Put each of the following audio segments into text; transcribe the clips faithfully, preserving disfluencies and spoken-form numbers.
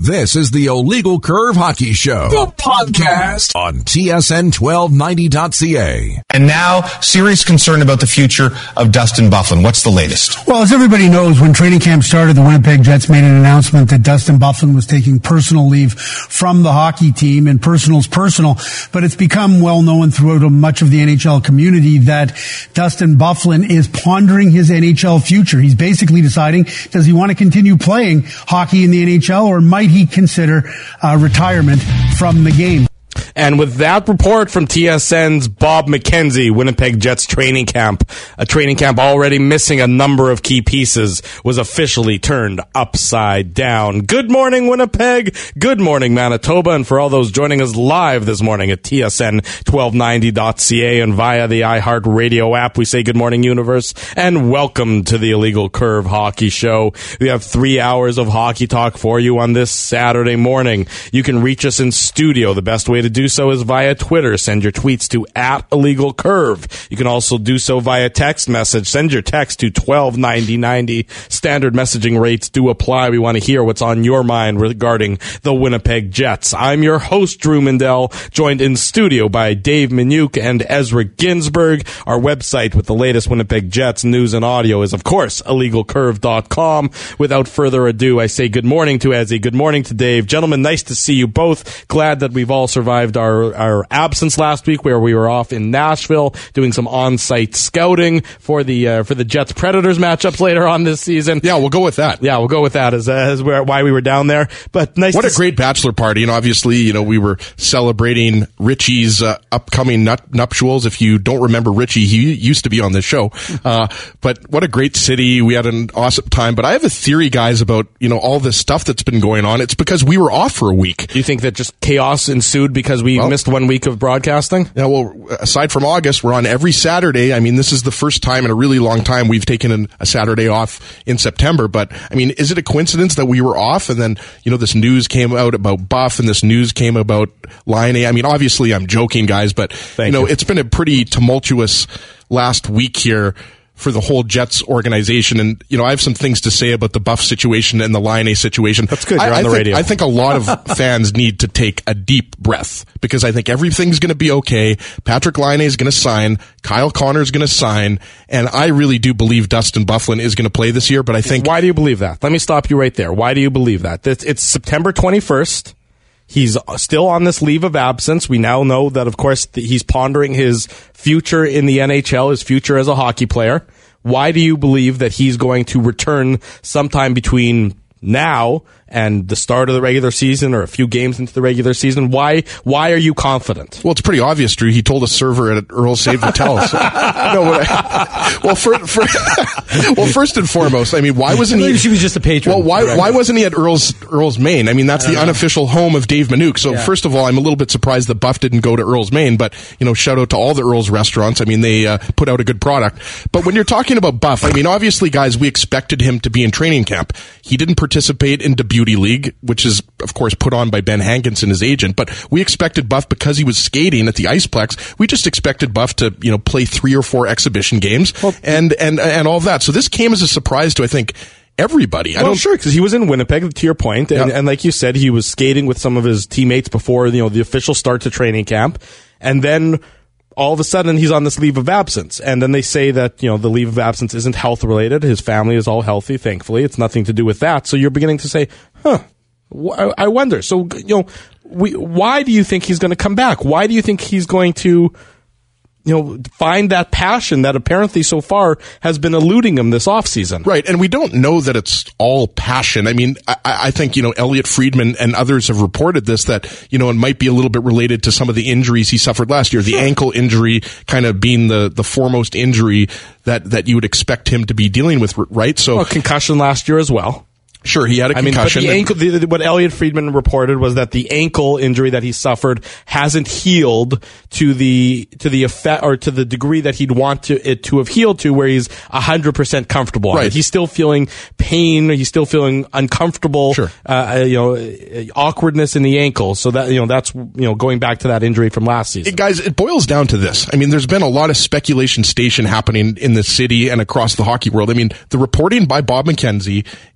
This is the Illegal Curve Hockey Show, the podcast on T S N twelve ninety dot C A. And now, serious concern about the future of Dustin Byfuglien. What's the latest? Well, as everybody knows, when training camp started, the Winnipeg Jets made an announcement that Dustin Byfuglien was taking personal leave from the hockey team, and personal's personal, but it's become well known throughout much of the N H L community that Dustin Byfuglien is pondering his N H L future. He's basically deciding, does he want to continue playing hockey in the N H L, or might he consider uh, retirement from the game? And with that report from T S N's Bob McKenzie, Winnipeg Jets training camp, a training camp already missing a number of key pieces, was officially turned upside down. Good morning, Winnipeg. Good morning, Manitoba. And for all those joining us live this morning at T S N twelve ninety dot C A and via the iHeartRadio app, we say good morning, universe, and welcome to the Illegal Curve Hockey Show. We have three hours of hockey talk for you on this Saturday morning. You can reach us in studio. The best way to do so is via Twitter. Send your tweets to at Illegal Curve. You can also do so via text message. Send your text to twelve ninety ninety. Standard messaging rates do apply. We want to hear what's on your mind regarding the Winnipeg Jets. I'm your host, Drew Mindell, joined in studio by Dave Minuk and Ezra Ginsburg. Our website with the latest Winnipeg Jets news and audio is, of course, illegal curve dot com. Without further ado, I say good morning to Ezzy. Good morning to Dave. Gentlemen, nice to see you both. Glad that we've all survived our, our absence last week, where we were off in Nashville doing some on-site scouting for the uh, for the Jets Predators matchups later on this season. Yeah, we'll go with that. Yeah, we'll go with that as, uh, as where, why we were down there. But nice. What to a great bachelor party, and obviously, you know, we were celebrating Richie's uh, upcoming nut- nuptials. If you don't remember Richie, he used to be on this show. Uh, but what a great city! We had an awesome time. But I have a theory, guys, about you know all this stuff that's been going on. It's because we were off for a week. Do you think that just chaos ensued because we well, missed one week of broadcasting? Yeah, well, aside from August, we're on every Saturday. I mean, this is the first time in a really long time we've taken an, a Saturday off in September. But, I mean, is it a coincidence that we were off and then, you know, this news came out about Buff and this news came about Laine? I mean, obviously I'm joking, guys, but, Thank you know, you. It's been a pretty tumultuous last week here for the whole Jets organization. And, you know, I have some things to say about the Buff situation and the Laine situation. That's good. You're I, on the I think, radio. I think a lot of fans need to take a deep breath because I think everything's going to be okay. Patrick Laine is going to sign. Kyle Connor is going to sign. And I really do believe Dustin Byfuglien is going to play this year, but I think... Why do you believe that? Let me stop you right there. Why do you believe that? It's, it's September twenty-first. He's still on this leave of absence. We now know that, of course, he's pondering his future in the N H L, his future as a hockey player. Why do you believe that he's going to return sometime between now and the start of the regular season or a few games into the regular season? Why why are you confident? Well, it's pretty obvious, Drew. He told a server at Earl's Save the Tell. So, no, what I, well, for, for, well, first and foremost, I mean, why wasn't he? She was just a patron. Well, why why wasn't he at Earl's Earl's Maine? I mean, that's I the know. unofficial home of Dave Minuk. So, yeah. First of all, I'm a little bit surprised that Buff didn't go to Earl's Maine. But you know, shout out to all the Earl's restaurants. I mean, they uh, put out a good product. But when you're talking about Buff, I mean, obviously, guys, we expected him to be in training camp. He didn't participate in the Beauty League, which is, of course, put on by Ben Hankinson, his agent. But we expected Buff, because he was skating at the Iceplex, we just expected Buff to, you know, play three or four exhibition games well, and, and, and all that. So this came as a surprise to, I think, everybody. I well, don't sure, because he was in Winnipeg, to your point, and, yeah. and like you said, he was skating with some of his teammates before, you know, the official start to training camp. And then all of a sudden he's on this leave of absence. And then they say that, you know, the leave of absence isn't health related. His family is all healthy, thankfully. It's nothing to do with that. So you're beginning to say, huh, wh- I wonder. So, you know, we, why do you think he's going to come back? Why do you think he's going to, you know, find that passion that apparently so far has been eluding him this offseason? Right, and we don't know that it's all passion. I mean, I, I think, you know, Elliot Friedman and others have reported this, that, you know, it might be a little bit related to some of the injuries he suffered last year. The sure. ankle injury kind of being the, the foremost injury that, that you would expect him to be dealing with, right? So, well, concussion last year as well. Sure, he had a concussion. I mean, but the ankle, the, what Elliot Friedman reported was that the ankle injury that he suffered hasn't healed to the to the effect or to the degree that he'd want to it to have healed to, where he's a hundred percent comfortable. Right, he's still feeling pain. He's still feeling uncomfortable. Sure, uh, you know, awkwardness in the ankle. So that you know, that's you know, going back to that injury from last season. It, guys, it boils down to this. I mean, there's been a lot of speculation station happening in the city and across the hockey world. I mean, the reporting by Bob McKenzie is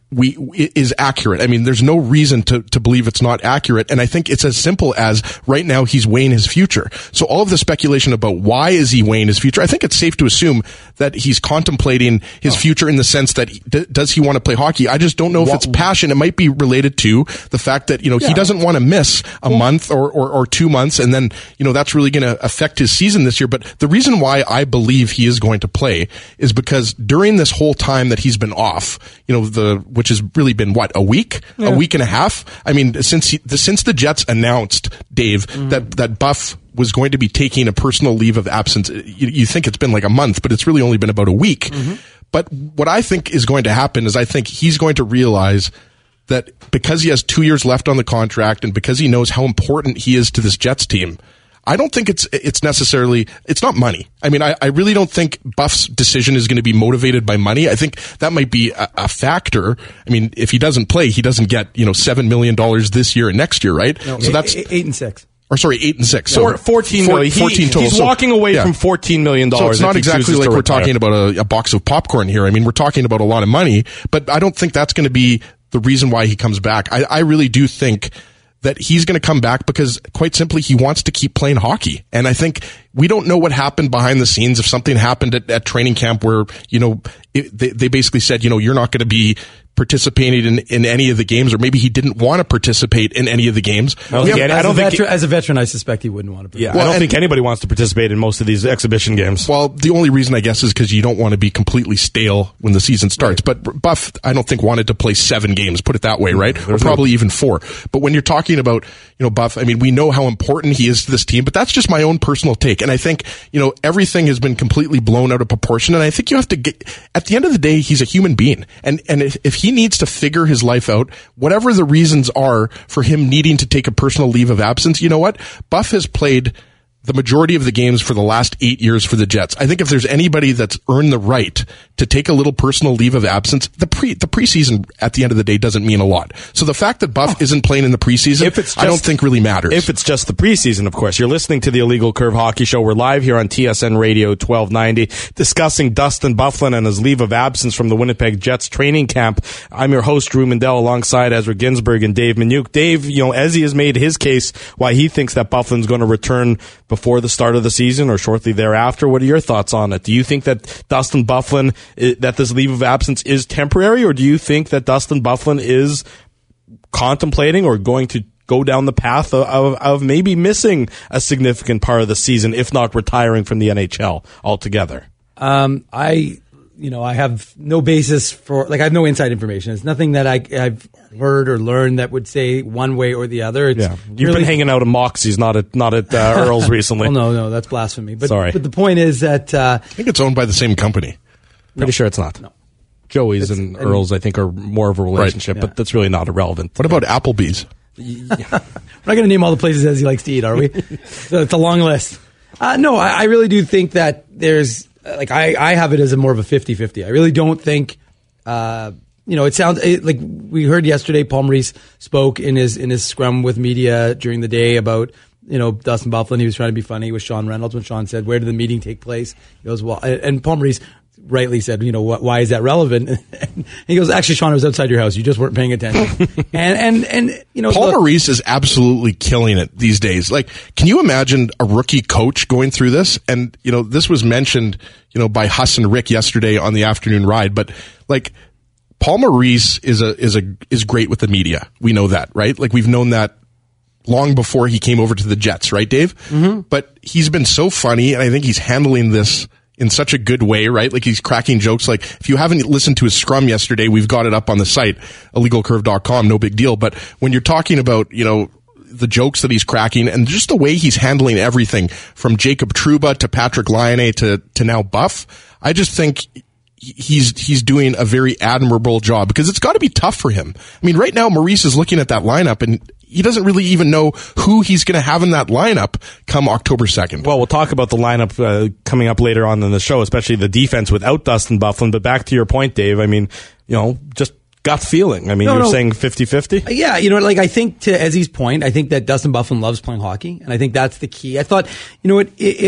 we is accurate. I mean, there's no reason to, to believe it's not accurate. And I think it's as simple as right now he's weighing his future. So all of the speculation about why is he weighing his future, I think it's safe to assume that he's contemplating his oh. future in the sense that he, d- does he want to play hockey? I just don't know if what, it's passion. It might be related to the fact that, you know, yeah. he doesn't want to miss a well, month or, or, or two months. And then, you know, that's really going to affect his season this year. But the reason why I believe he is going to play is because during this whole time that he's been off, you know, the, which has really been what, a week, yeah. a week and a half. I mean, since he, the, since the Jets announced, Dave, mm-hmm. that, that Buff was going to be taking a personal leave of absence, you, you think it's been like a month, but it's really only been about a week. Mm-hmm. But what I think is going to happen is I think he's going to realize that because he has two years left on the contract and because he knows how important he is to this Jets team, I don't think it's it's necessarily, it's not money. I mean, I, I really don't think Buff's decision is going to be motivated by money. I think that might be a, a factor. I mean, if he doesn't play, he doesn't get, you know, seven million dollars this year and next year, right? No, so eight, that's eight and six. Or sorry, eight and six. So Four, fourteen million. He, fourteen total. He's so, walking away yeah. from fourteen million dollars. So it's not exactly like we're retire. talking about a, a box of popcorn here. I mean, we're talking about a lot of money, but I don't think that's going to be the reason why he comes back. I, I really do think that he's going to come back because, quite simply, he wants to keep playing hockey. And I think we don't know what happened behind the scenes. If something happened at, at training camp where, you know, it, they, they basically said, you know, you're not going to be participating in, in any of the games, or maybe he didn't want to participate in any of the games. I don't, think, I don't think veteran, as a veteran, I suspect he wouldn't want to participate. Yeah, well, I don't think anybody wants to participate in most of these exhibition games. Well, the only reason, I guess, is because you don't want to be completely stale when the season starts. Right. But Buff, I don't think, wanted to play seven games, put it that way, right? There's or probably no... even four. But when you're talking about, you know, Buff, I mean, we know how important he is to this team, but that's just my own personal take. And I think, you know, everything has been completely blown out of proportion. And I think you have to get, at the end of the day, he's a human being. And, and if, if he needs to figure his life out, whatever the reasons are for him needing to take a personal leave of absence, you know what? Buff has played the majority of the games for the last eight years for the Jets. I think if there's anybody that's earned the right to take a little personal leave of absence, the pre the preseason at the end of the day doesn't mean a lot. So the fact that Buff oh. isn't playing in the preseason, if it's just, I don't think really matters. If it's just the preseason, of course. You're listening to the Illegal Curve Hockey Show. We're live here on T S N Radio twelve ninety, discussing Dustin Byfuglien and his leave of absence from the Winnipeg Jets training camp. I'm your host, Drew Mandel, alongside Ezra Ginsburg and Dave Minuk. Dave, you know, Ezzy has made his case why he thinks that Byfuglien's going to return before the start of the season or shortly thereafter. What are your thoughts on it? Do you think that Dustin Byfuglien, that this leave of absence is temporary, or do you think that Dustin Byfuglien is contemplating or going to go down the path of, of, of maybe missing a significant part of the season, if not retiring from the N H L altogether? Um, I, you know, I have no basis for, like, I have no inside information. It's nothing that I, I've heard or learned that would say one way or the other. It's yeah. You've really, been hanging out at Moxie's, not at not at uh, Earl's recently. Well, no, no, that's blasphemy. But, Sorry. But the point is that uh, I think it's owned by the same company. Pretty no, sure it's not. No. Joey's and, and Earl's, I think, are more of a relationship, right. yeah. but that's really not irrelevant. What about Applebee's? We're not going to name all the places as he likes to eat, are we? So it's a long list. Uh, no, I, I really do think that there's, like, I, I have it as a more of a fifty-fifty. I really don't think, uh, you know, it sounds it, like we heard yesterday, Paul Maurice spoke in his in his scrum with media during the day about, you know, Dustin Byfuglien. He was trying to be funny with Sean Reynolds when Sean said, where did the meeting take place? He goes, well, and Paul Maurice rightly said, you know, wh- why is that relevant? And he goes, actually, Sean, it was outside your house. You just weren't paying attention. and, and, and, you know, Paul the, Maurice is absolutely killing it these days. Like, can you imagine a rookie coach going through this? And, you know, this was mentioned, you know, by Huss and Rick yesterday on the afternoon ride, but like, Paul Maurice is a, is a, is great with the media. We know that, right? Like, we've known that long before he came over to the Jets, right, Dave? Mm-hmm. But he's been so funny, and I think he's handling this in such a good way, right? Like, he's cracking jokes. Like, if you haven't listened to his scrum yesterday, we've got it up on the site, illegal curve dot com, no big deal. But when you're talking about, you know, the jokes that he's cracking and just the way he's handling everything from Jacob Trouba to Patrick Laine to, to now Buff, I just think he's he's doing a very admirable job, because it's got to be tough for him. I mean, right now, Maurice is looking at that lineup, and he doesn't really even know who he's going to have in that lineup come October second. Well, we'll talk about the lineup uh, coming up later on in the show, especially the defense without Dustin Byfuglien. But back to your point, Dave, I mean, you know, just gut feeling. I mean, no, you're no. saying fifty-fifty? Yeah, you know, like, I think to Ezzy's point, I think that Dustin Byfuglien loves playing hockey, and I think that's the key. I thought, you know what, if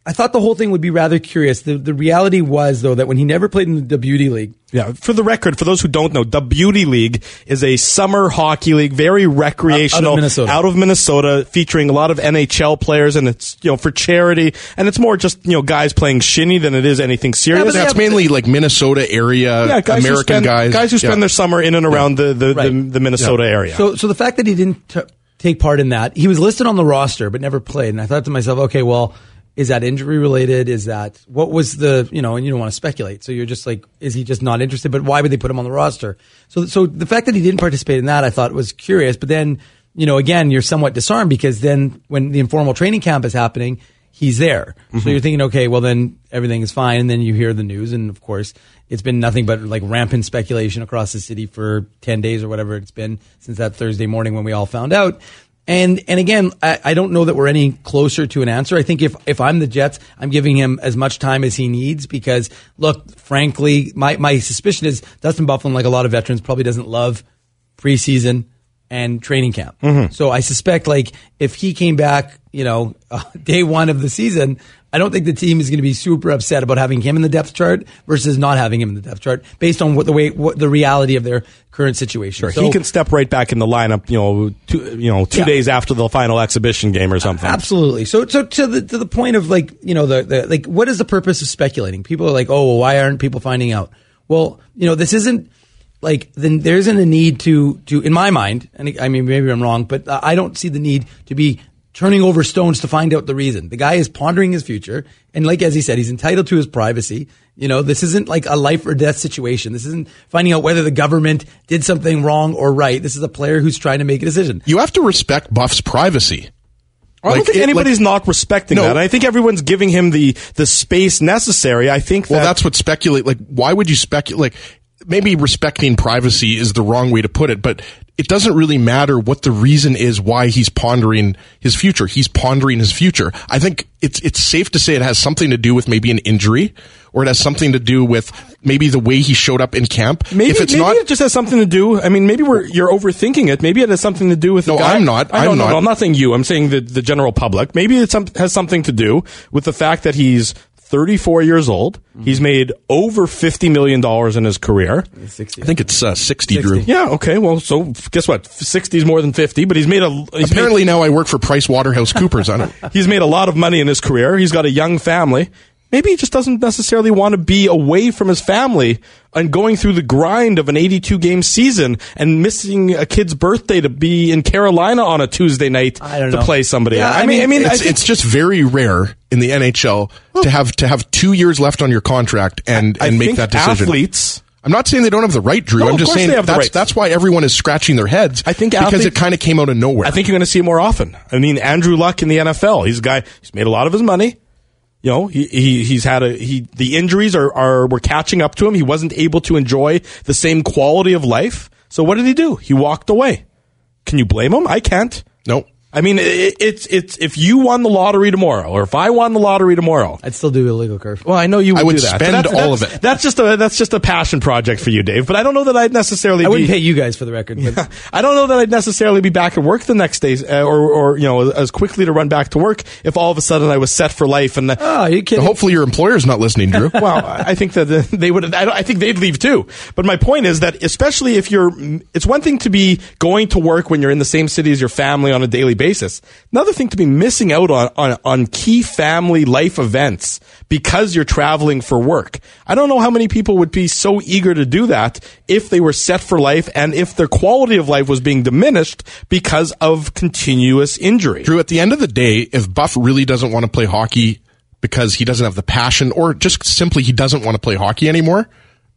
I thought the whole thing would be rather curious. The the reality was, though, that when he never played in the Beauty League. Yeah, for the record, for those who don't know, the Beauty League is a summer hockey league, very recreational, out of Minnesota, out of Minnesota, featuring a lot of N H L players, and it's, you know, for charity, and it's more just, you know, guys playing shinny than it is anything serious. Yeah, that's mainly like Minnesota area, yeah, guys American spend, guys. Guys who spend yeah. their summer in and around yeah. the, the, right. the, the Minnesota yeah. area. So, so the fact that he didn't t- take part in that, he was listed on the roster, but never played, and I thought to myself, okay, well, is that injury related? Is that, what was the, you know, and you don't want to speculate. So you're just like, is he just not interested? But why would they put him on the roster? So, so the fact that he didn't participate in that, I thought was curious. But then, you know, again, you're somewhat disarmed because then when the informal training camp is happening, he's there. Mm-hmm. So you're thinking, okay, well then everything is fine. And then you hear the news. And of course, it's been nothing but like rampant speculation across the city for ten days or whatever it's been since that Thursday morning when we all found out. And and again, I, I don't know that we're any closer to an answer. I think if, if I'm the Jets, I'm giving him as much time as he needs because, look, frankly, my, my suspicion is Dustin Byfuglien, like a lot of veterans, probably doesn't love preseason and training camp. Mm-hmm. So I suspect, like, if he came back, you know, uh, day one of the season, I don't think the team is going to be super upset about having him in the depth chart versus not having him in the depth chart based on what the way, what the reality of their current situation. Sure, so, he can step right back in the lineup, you know, two, you know, two yeah. days after the final exhibition game or something. Absolutely. So, so to the to the point of like, you know, the, the like, what is the purpose of speculating? People are like, oh, well, why aren't people finding out? Well, you know, this isn't like, then there isn't a need to to in my mind, and I mean maybe I'm wrong, but I don't see the need to be turning over stones to find out the reason. The guy is pondering his future. And like, as he said, he's entitled to his privacy. You know, this isn't like a life or death situation. This isn't finding out whether the government did something wrong or right. This is a player who's trying to make a decision. You have to respect Buff's privacy. I don't Like, think it- anybody's like- not respecting No. that. I think everyone's giving him the, the space necessary. I think that. Well, that's what speculate. Like, why would you speculate? Like, maybe respecting privacy is the wrong way to put it, but it doesn't really matter what the reason is why he's pondering his future. He's pondering his future. I think it's it's safe to say it has something to do with maybe an injury, or it has something to do with maybe the way he showed up in camp. Maybe, if it's maybe not, it just has something to do. I mean, maybe we're you're overthinking it. Maybe it has something to do with. No, the guy. I'm not. I, no, I'm no, not. no, I'm not saying you. I'm saying the the general public. Maybe it some, has something to do with the fact that he's thirty-four years old. He's made over fifty million dollars in his career. sixty. I think it's uh, sixty, sixty. Drew. Yeah. Okay. Well, so guess what? sixty is more than fifty. But he's made a. He's Apparently now I work for Price Waterhouse Coopers. I don't. made, he's made a lot of money in his career. He's got a young family. Maybe he just doesn't necessarily want to be away from his family and going through the grind of an eighty-two game season and missing a kid's birthday to be in Carolina on a Tuesday night I don't to know. play somebody. Yeah, I, I mean, I mean, mean, I It's, think- it's just very rare in the N H L to have to have two years left on your contract and I and make think that decision. athletes. I'm not saying they don't have the right, Drew. No, I'm of just course saying they have the that's right. that's why everyone is scratching their heads. I think because athletes- it kind of came out of nowhere. I think you're going to see it more often. I mean, Andrew Luck in the N F L. He's a guy. He's made a lot of his money. You know, he, he he's had a he. The injuries are are were catching up to him. He wasn't able to enjoy the same quality of life. So what did he do? He walked away. Can you blame him? I can't. Nope. I mean, it, it's it's if you won the lottery tomorrow, or if I won the lottery tomorrow. I'd still do illegal curve. Well, I know you would, I would do that. spend But that's, all that's- of it. That's just a that's just a passion project for you, Dave. But I don't know that I'd necessarily. I wouldn't be, pay you guys for the record. But I don't know that I'd necessarily be back at work the next day, uh, or, or you know, as quickly to run back to work if all of a sudden I was set for life. And uh, oh, are you kidding? Hopefully your employer's not listening, Drew. well, I think that uh, they would. I, don't- I think they'd leave too. But my point is that, especially if you're, it's one thing to be going to work when you're in the same city as your family on a daily basis. Another thing to be missing out on on, on key family life events because you're traveling for work. I don't know how many people would be so eager to do that if they were set for life and if their quality of life was being diminished because of continuous injury. Drew, at the end of the day, if Buff really doesn't want to play hockey because he doesn't have the passion, or just simply he doesn't want to play hockey anymore,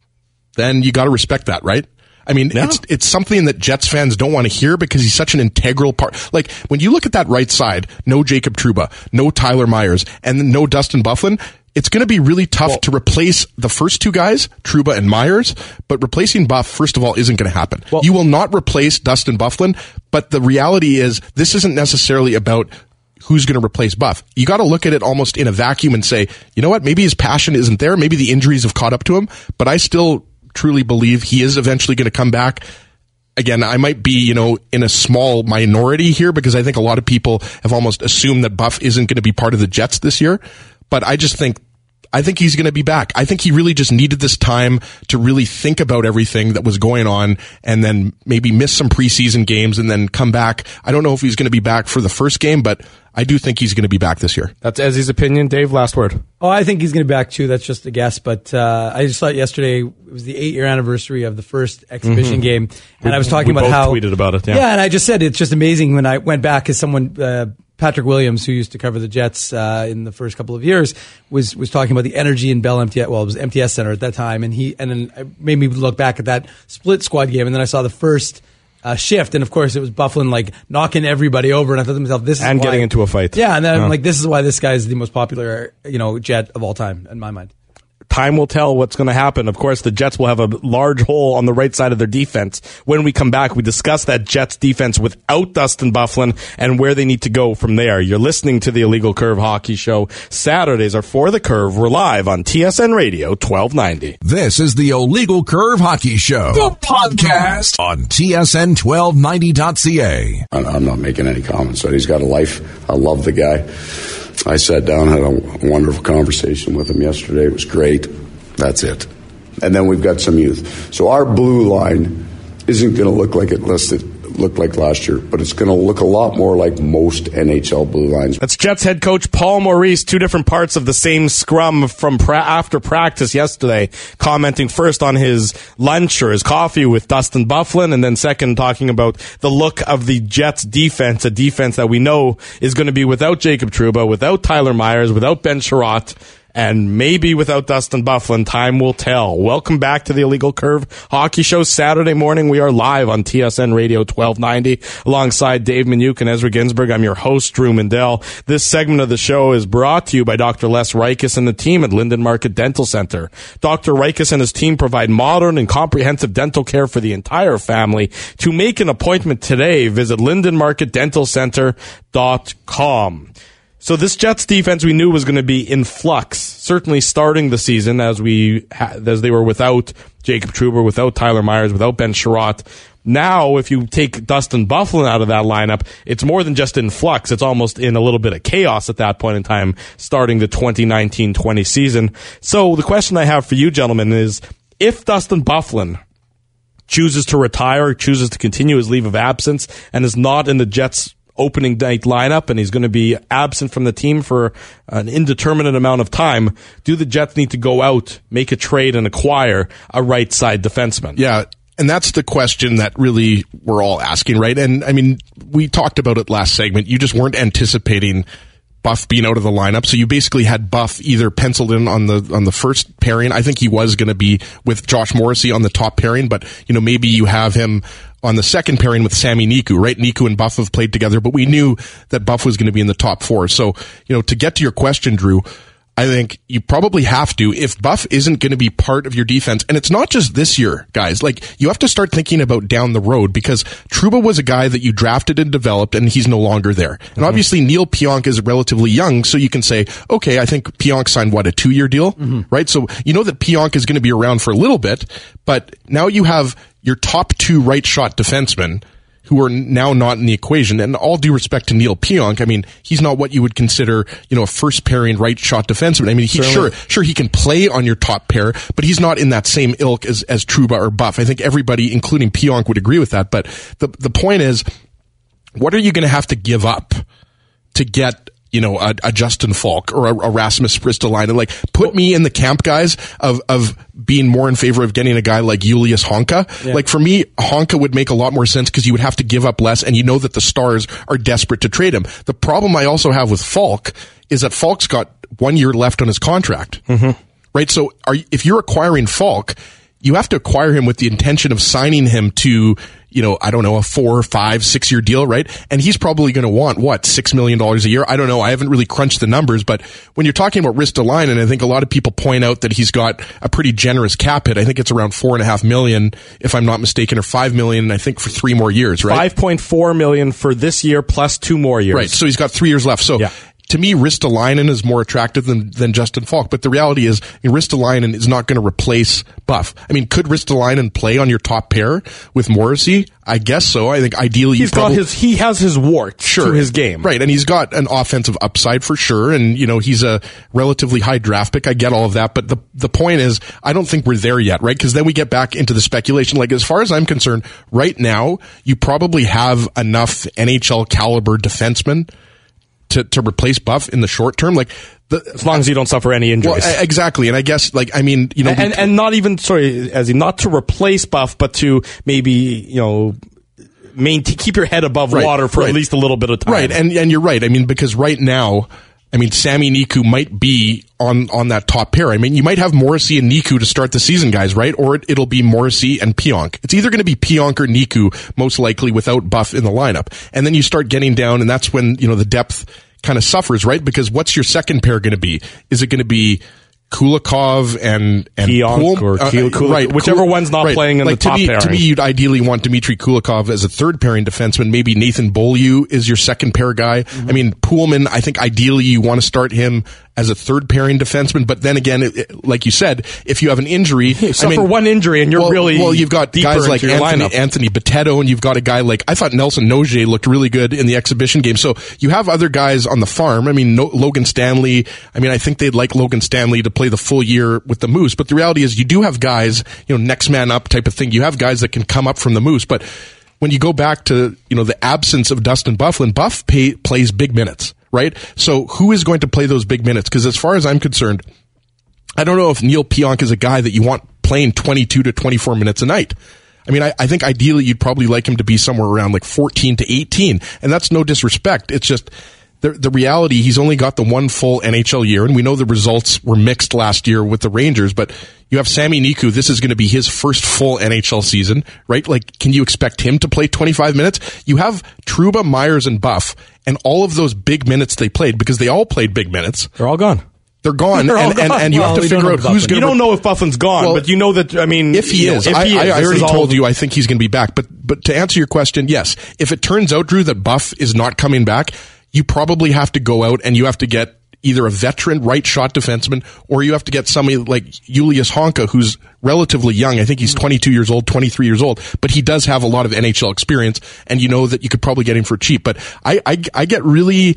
then you got to respect that, right? I mean, Yeah. it's it's something that Jets fans don't want to hear because he's such an integral part. Like, when you look at that right side, no Jacob Trouba, no Tyler Myers, and no Dustin Byfuglien, it's going to be really tough Well- to replace the first two guys, Trouba and Myers, but replacing Buff, first of all, isn't going to happen. Well- you will not replace Dustin Byfuglien, but the reality is this isn't necessarily about who's going to replace Buff. You got to look at it almost in a vacuum and say, you know what, maybe his passion isn't there, maybe the injuries have caught up to him, but I still truly believe he is eventually going to come back. Again, I might be, you know, in a small minority here because I think a lot of people have almost assumed that Buff isn't going to be part of the Jets this year. but I just think I think he's going to be back. I think he really just needed this time to really think about everything that was going on and then maybe miss some preseason games and then come back. I don't know if he's going to be back for the first game, but I do think he's going to be back this year. That's Ezzy's opinion. Dave, last word. Oh, I think he's going to be back too. That's just a guess. But uh, I just thought yesterday it was the eight-year anniversary of the first exhibition mm-hmm. game. And we, I was talking we about both how... tweeted about it, yeah. Yeah, and I just said it's just amazing when I went back as someone... Uh, Patrick Williams, who used to cover the Jets uh, in the first couple of years, was was talking about the energy in Bell M T S. Well, it was M T S Center at that time, and he and then it made me look back at that split squad game, and then I saw the first uh, shift, and of course it was Byfuglien like knocking everybody over, and I thought to myself, "This is and why, getting into a fight." Yeah, and then yeah. I'm like, "This is why this guy is the most popular, you know, Jet of all time in my mind." Time will tell what's going to happen. Of course, the Jets will have a large hole on the right side of their defense. When we come back, we discuss that Jets defense without Dustin Byfuglien and where they need to go from there. You're listening to the Illegal Curve Hockey Show. Saturdays are For the Curve. We're live on T S N Radio twelve ninety. This is the Illegal Curve Hockey Show, the podcast on T S N twelve ninety dot C A. I'm not making any comments. He's got a life. I love the guy. I sat down, had a wonderful conversation with him yesterday. It was great. That's it. And then we've got some youth. So our blue line isn't going to look like it listed, looked like last year, but it's going to look a lot more like most N H L blue lines. That's Jets head coach Paul Maurice, two different parts of the same scrum from pra- after practice yesterday, commenting first on his lunch or his coffee with Dustin Byfuglien, and then second talking about the look of the Jets defense, a defense that we know is going to be without Jacob Trouba, without Tyler Myers, without Ben Sherratt, and maybe without Dustin Byfuglien. Time will tell. Welcome back to the Illegal Curve Hockey Show. Saturday morning, we are live on T S N Radio twelve ninety alongside Dave Minuk and Ezra Ginsburg. I'm your host, Drew Mandel. This segment of the show is brought to you by Doctor Les Reiches and the team at Linden Market Dental Center. Doctor Reiches and his team provide modern and comprehensive dental care for the entire family. To make an appointment today, visit linden market dental center dot com. So this Jets defense we knew was going to be in flux, certainly starting the season as we ha- as they were without Jacob Trouba, without Tyler Myers, without Ben Sherratt. Now, if you take Dustin Byfuglien out of that lineup, it's more than just in flux. It's almost in a little bit of chaos at that point in time, starting the twenty nineteen twenty season. So the question I have for you, gentlemen, is if Dustin Byfuglien chooses to retire, chooses to continue his leave of absence, and is not in the Jets' opening night lineup, and he's going to be absent from the team for an indeterminate amount of time, do the Jets need to go out, make a trade, and acquire a right side defenseman? Yeah. And that's the question that really we're all asking, right? And I mean, we talked about it last segment. You just weren't anticipating Buff being out of the lineup, so you basically had Buff either penciled in on the on the first pairing. I think he was going to be with Josh Morrissey on the top pairing, but you know, maybe you have him on the second pairing with Sami Niku, right? Niku and Buff have played together, but we knew that Buff was going to be in the top four. So, you know, to get to your question, Drew, I think you probably have to, if Buff isn't going to be part of your defense, and it's not just this year, guys, like you have to start thinking about down the road, because Trouba was a guy that you drafted and developed, and he's no longer there. And mm-hmm. obviously Neil Pionk is relatively young, so you can say, okay, I think Pionk signed what, a two year deal, mm-hmm. right? So you know that Pionk is going to be around for a little bit, but now you have your top two right shot defensemen who are now not in the equation. And all due respect to Neil Pionk, I mean, he's not what you would consider, you know, a first pairing right shot defenseman. I mean, he, sure, sure, he can play on your top pair, but he's not in that same ilk as, as Trouba or Buff. I think everybody, including Pionk, would agree with that. But the, the point is, what are you going to have to give up to get, you know, a, a Justin Falk or a, a Rasmus Ristolainen? Like, put me in the camp, guys, of, of being more in favor of getting a guy like Julius Honka. Yeah. Like, for me, Honka would make a lot more sense because you would have to give up less, and you know that the Stars are desperate to trade him. The problem I also have with Falk is that Falk's got one year left on his contract. Mm-hmm. Right? So are, if you're acquiring Falk, you have to acquire him with the intention of signing him to, you know, I don't know, a four, five, six year deal, right? And he's probably going to want, what, six million dollars a year? I don't know. I haven't really crunched the numbers, but when you're talking about Ristolainen, and I think a lot of people point out that he's got a pretty generous cap hit. I think it's around four and a half million, if I'm not mistaken, or five million, I think, for three more years, right? five point four million for this year plus two more years. Right. So he's got three years left. So, yeah. to me, Ristolainen is more attractive than, than Justin Falk. But the reality is, I mean, Ristolainen is not going to replace Buff. I mean, could Ristolainen play on your top pair with Morrissey? I guess so. I think ideally he's probably, got his he has his warts sure, to his game, right? And he's got an offensive upside for sure. And you know, he's a relatively high draft pick. I get all of that, but the the point is, I don't think we're there yet, right? Because then we get back into the speculation. Like as far as I'm concerned, right now you probably have enough N H L caliber defensemen to to replace Buff in the short term, like. The, as long as you don't suffer any injuries. Well, exactly. And I guess, like, I mean, you know. And, and, and not even, sorry, as in not to replace Buff, but to maybe, you know, maintain, keep your head above right, water for right. at least a little bit of time. Right. And, and you're right. I mean, because right now, I mean, Sami Niku might be on, on that top pair. I mean, you might have Morrissey and Niku to start the season, guys, right? Or it, it'll be Morrissey and Pionk. It's either going to be Pionk or Niku, most likely, without Buff in the lineup. And then you start getting down, and that's when, you know, the depth kind of suffers, right? Because what's your second pair going to be? Is it going to be Kulikov and and Pionk or uh, Kul- Kul- right, whichever Kul- one's not right. playing in like the top to me, pairing. To me, you'd ideally want Dmitry Kulikov as a third pairing defenseman. Maybe Nathan Beaulieu is your second pair guy. Mm-hmm. I mean, Poolman, I think ideally you want to start him as a third pairing defenseman. But then again, it, it, like you said, if you have an injury, you suffer I mean, one injury and you're well, really well. You've got guys like Anthony, lineup. Anthony Boteto, and you've got a guy like I thought Nelson Nogier looked really good in the exhibition game. So you have other guys on the farm. I mean, no, Logan Stanley. I mean, I think they'd like Logan Stanley to play the full year with the Moose. But the reality is, you do have guys, you know, next man up type of thing. You have guys that can come up from the Moose, but when you go back to, you know, the absence of Dustin Byfuglien, Buff pay, plays big minutes, right? So who is going to play those big minutes? Because as far as I'm concerned, I don't know if Neil Pionk is a guy that you want playing twenty-two to twenty-four minutes a night. I mean, I, I think ideally you'd probably like him to be somewhere around like fourteen to eighteen. And that's no disrespect. It's just the, the reality, he's only got the one full N H L year, and we know the results were mixed last year with the Rangers, but you have Sami Niku. This is going to be his first full N H L season, right? Like, can you expect him to play twenty-five minutes? You have Trouba, Myers, and Buff, and all of those big minutes they played, because they all played big minutes. They're all gone. They're gone, They're and, and, gone. and you Well, have to we figure out don't who's going to... You don't know if Byfuglien's gone, Well, but you know that, I mean... If he you is. Know, if I, he I, is, I already all told you I think he's going to be back. But but to answer your question, yes. If it turns out, Drew, that Buff is not coming back, you probably have to go out and you have to get either a veteran right shot defenseman, or you have to get somebody like Julius Honka, who's relatively young. I think he's twenty-two years old, twenty-three years old, but he does have a lot of N H L experience, and you know that you could probably get him for cheap. But I, I, I get really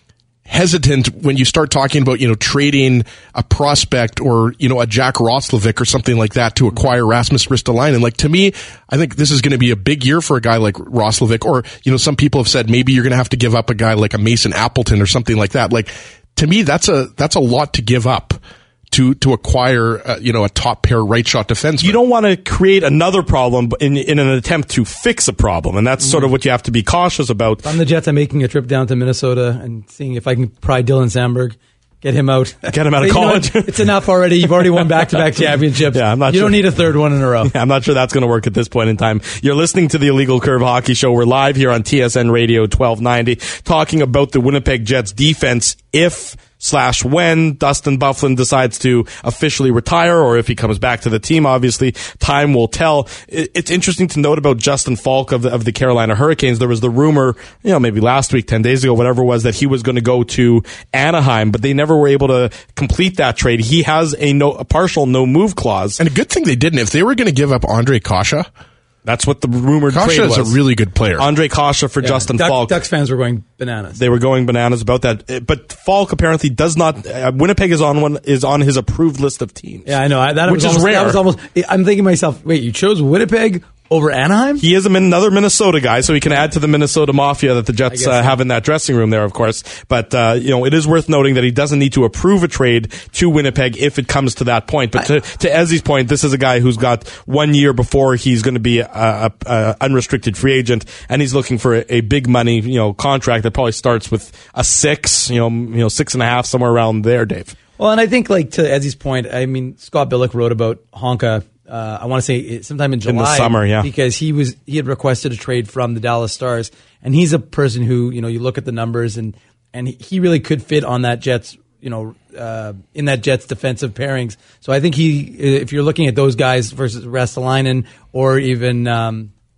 hesitant when you start talking about, you know, trading a prospect or, you know, a Jack Roslovic or something like that to acquire Rasmus Ristolainen. Like, to me, I think this is going to be a big year for a guy like Roslovic, or, you know, some people have said maybe you're going to have to give up a guy like a Mason Appleton or something like that. Like, to me, that's a, that's a lot to give up to, to acquire, uh, you know, a top pair right shot defenseman. You don't want to create another problem in, in an attempt to fix a problem. And that's mm-hmm. sort of what you have to be cautious about. If I'm the Jets, I'm making a trip down to Minnesota and seeing if I can pry Dylan Sandberg, get him out. Get him out of but, college. You know, it's enough already. You've already won back-to-back championships. Yeah, I'm not you sure. don't need a third one in a row. Yeah, I'm not sure that's going to work at this point in time. You're listening to the Illegal Curve Hockey Show. We're live here on T S N Radio twelve ninety, talking about the Winnipeg Jets defense if slash when Dustin Byfuglien decides to officially retire, or if he comes back to the team. Obviously, time will tell. It's interesting to note about Justin Falk of the, of the Carolina Hurricanes. There was the rumor, you know, maybe last week, ten days ago, whatever it was, that he was going to go to Anaheim, but they never were able to complete that trade. He has a no, a partial no move clause. And a good thing they didn't. If they were going to give up Andre Kasha, that's what the rumored Kasha trade was. is a really good player. Andre Kasha for Yeah, Justin Duck, Falk. Ducks fans were going bananas. They were going bananas about that. But Falk apparently does not. Uh, Winnipeg is on one is on his approved list of teams. Yeah, I know. I, that which was is almost, rare. That was almost. I'm thinking to myself, wait, you chose Winnipeg over Anaheim? He is a, another Minnesota guy, so he can add to the Minnesota Mafia that the Jets uh, so. have in that dressing room there, of course. But, uh, you know, it is worth noting that he doesn't need to approve a trade to Winnipeg if it comes to that point. But to, to Ezzy's point, this is a guy who's got one year before he's going to be a, a, a unrestricted free agent, and he's looking for a, a big money, you know, contract that probably starts with a six, you know, you know, six and a half, somewhere around there, Dave. Well, and I think, like, to Ezzy's point, I mean, Scott Billick wrote about Honka, uh, I want to say sometime in July. In the summer, yeah. Because he was, he had requested a trade from the Dallas Stars, and he's a person who, you know, you look at the numbers, and, and he really could fit on that Jets, you know, uh, in that Jets defensive pairings. So I think he, if you're looking at those guys versus Ristolainen or even, um,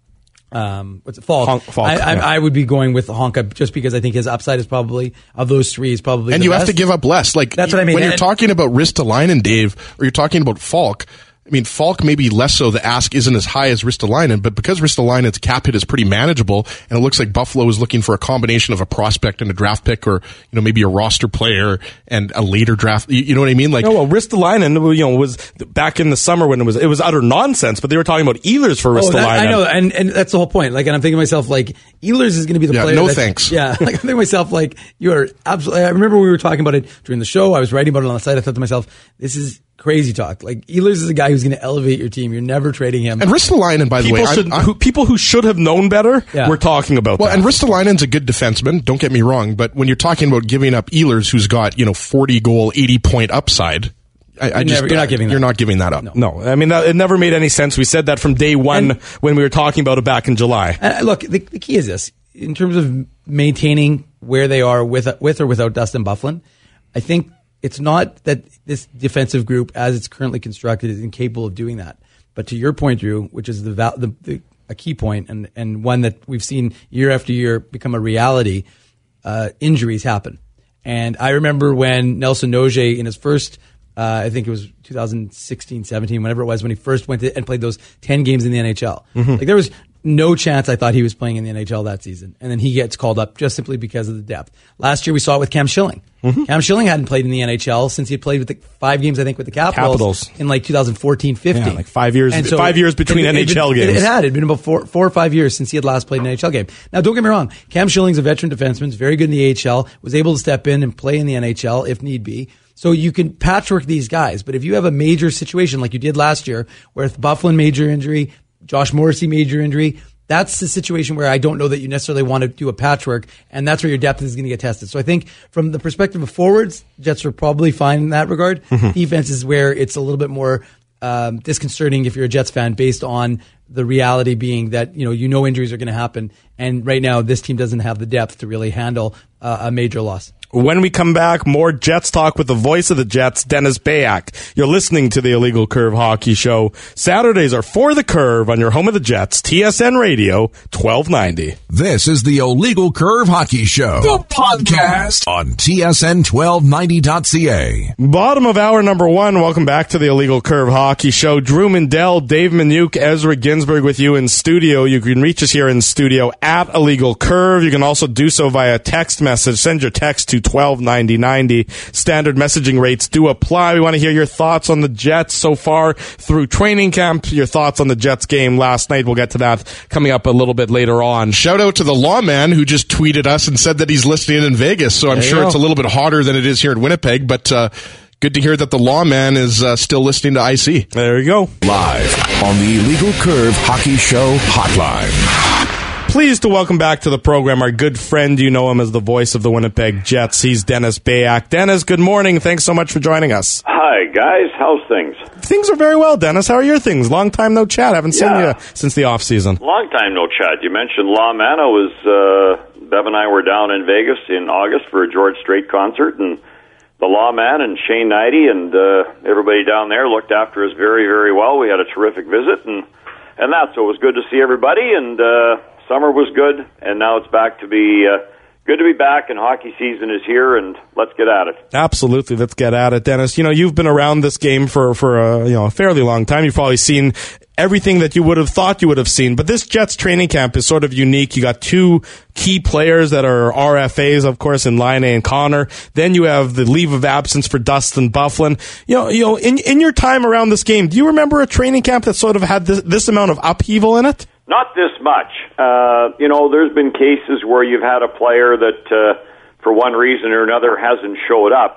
Um, what's it? Falk. Honk, Falk I, I, yeah. I would be going with Honka just because I think his upside is probably, of those three, is probably And the you best. have to give up less. Like That's what I mean. When you're And- talking about Ristolainen, Dave, or you're talking about Falk, I mean, Falk maybe less so. The ask isn't as high as Ristolainen, but because Ristolainen's cap hit is pretty manageable, and it looks like Buffalo is looking for a combination of a prospect and a draft pick, or you know maybe a roster player and a later draft. You, you know what I mean? Like, No, well, Ristolainen, you know, was back in the summer when it was it was utter nonsense, but they were talking about Ehlers for Oh, Ristolainen. that, I know, and, and that's the whole point. Like, and I'm thinking to myself, like, Ehlers is going to be the Yeah, player. no that's- thanks. Yeah, like, I'm thinking to myself, like, you are absolutely. I remember we were talking about it during the show. I was writing about it on the site. I thought to myself, this is crazy talk. Like, Ehlers is a guy who's going to elevate your team. You're never trading him. and Ristolainen, by the People way, should I'm, I'm, who, people who should have known better Yeah. were talking about well, that. and Ristolainen's a good defenseman. Don't get me wrong, but when you're talking about giving up Ehlers, who's got you know forty goal, eighty point upside, I, I just never- you're not giving that you're up. not giving that up. No. No, I mean, that, it never made any sense. We said that from day one And- when we were talking about it back in July. And look, the, the key is this: in terms of maintaining where they are with with or without Dustin Byfuglien, I think it's not that this defensive group, as it's currently constructed, is incapable of doing that. But to your point, Drew, which is the, val- the, the a key point and and one that we've seen year after year become a reality, uh, injuries happen. And I remember when Nelson Noje in his first. Uh, I think it was two thousand sixteen, seventeen, whenever it was, when he first went to, and played those ten games in the N H L. Mm-hmm. Like there was no chance I thought he was playing in the N H L that season. And then he gets called up just simply because of the depth. Last year we saw it with Cam Schilling. Mm-hmm. Cam Schilling hadn't played in the N H L since he had played with the five games, I think, with the Capitals, Capitals. in like two thousand fourteen, fifteen. Yeah, like five years- And five years between it- it- N H L it- games. It, it had. It had been about four, four or five years since he had last played an N H L game. Now, don't get me wrong. Cam Schilling's a veteran defenseman, is very good in the A H L, was able to step in and play in the N H L if need be. So you can patchwork these guys. But if you have a major situation like you did last year, where if Byfuglien major injury, Josh Morrissey major injury, that's the situation where I don't know that you necessarily want to do a patchwork, and that's where your depth is going to get tested. So I think from the perspective of forwards, Jets are probably fine in that regard. Mm-hmm. Defense is where it's a little bit more um, disconcerting if you're a Jets fan, based on the reality being that you know you know injuries are going to happen, and right now this team doesn't have the depth to really handle uh, a major loss. When we come back, more Jets talk with the voice of the Jets, Dennis Bayak. You're listening to the Illegal Curve Hockey Show. Saturdays are For the Curve on your home of the Jets, T S N Radio, twelve ninety. This is the Illegal Curve Hockey Show, the podcast on T S N twelve ninety dot C A. Bottom of hour number one. Welcome back to the Illegal Curve Hockey Show. Drew Mindell, Dave Minuk, Ezra Ginsburg with you in studio. You can reach us here in studio at Illegal Curve. You can also do so via text message. Send your text to twelve ninety ninety. Standard messaging rates do apply. We want to hear your thoughts on the Jets so far through training camp, your thoughts on the Jets game last night. We'll get to that coming up a little bit later on. Shout out to the lawman who just tweeted us and said that he's listening in Vegas. So I'm There you sure go. it's a little bit hotter than it is here in Winnipeg, but uh, good to hear that the lawman is uh, still listening to I C. There you go. Live on the Illegal Curve Hockey Show hotline. Pleased to welcome back to the program our good friend. You know him as the voice of the Winnipeg Jets. He's Dennis Bayak. Dennis, good morning. Thanks so much for joining us. Hi, guys. How's things? Things are very well, Dennis. How are your things? Long time no chat. Haven't seen Yeah. you since the off season. Long time no chat. You mentioned Lawman. I was, uh, Bev and I were down in Vegas in August for a George Strait concert, and the Lawman and Shane Knighty and uh, everybody down there looked after us very, very well. We had a terrific visit, and, and that, so it was good to see everybody, and uh, summer was good, and now it's back to be uh, good to be back, and hockey season is here, and let's get at it. Absolutely. Let's get at it, Dennis. You know, you've been around this game for, for a, you know, a fairly long time. You've probably seen everything that you would have thought you would have seen. But this Jets training camp is sort of unique. You got two key players that are R F As, of course, in Laine and Connor. Then you have the leave of absence for Dustin Byfuglien. You know, you know, in, in your time around this game, do you remember a training camp that sort of had this, this amount of upheaval in it? Not this much. Uh, you know, there's been cases where you've had a player that, uh, for one reason or another, hasn't showed up.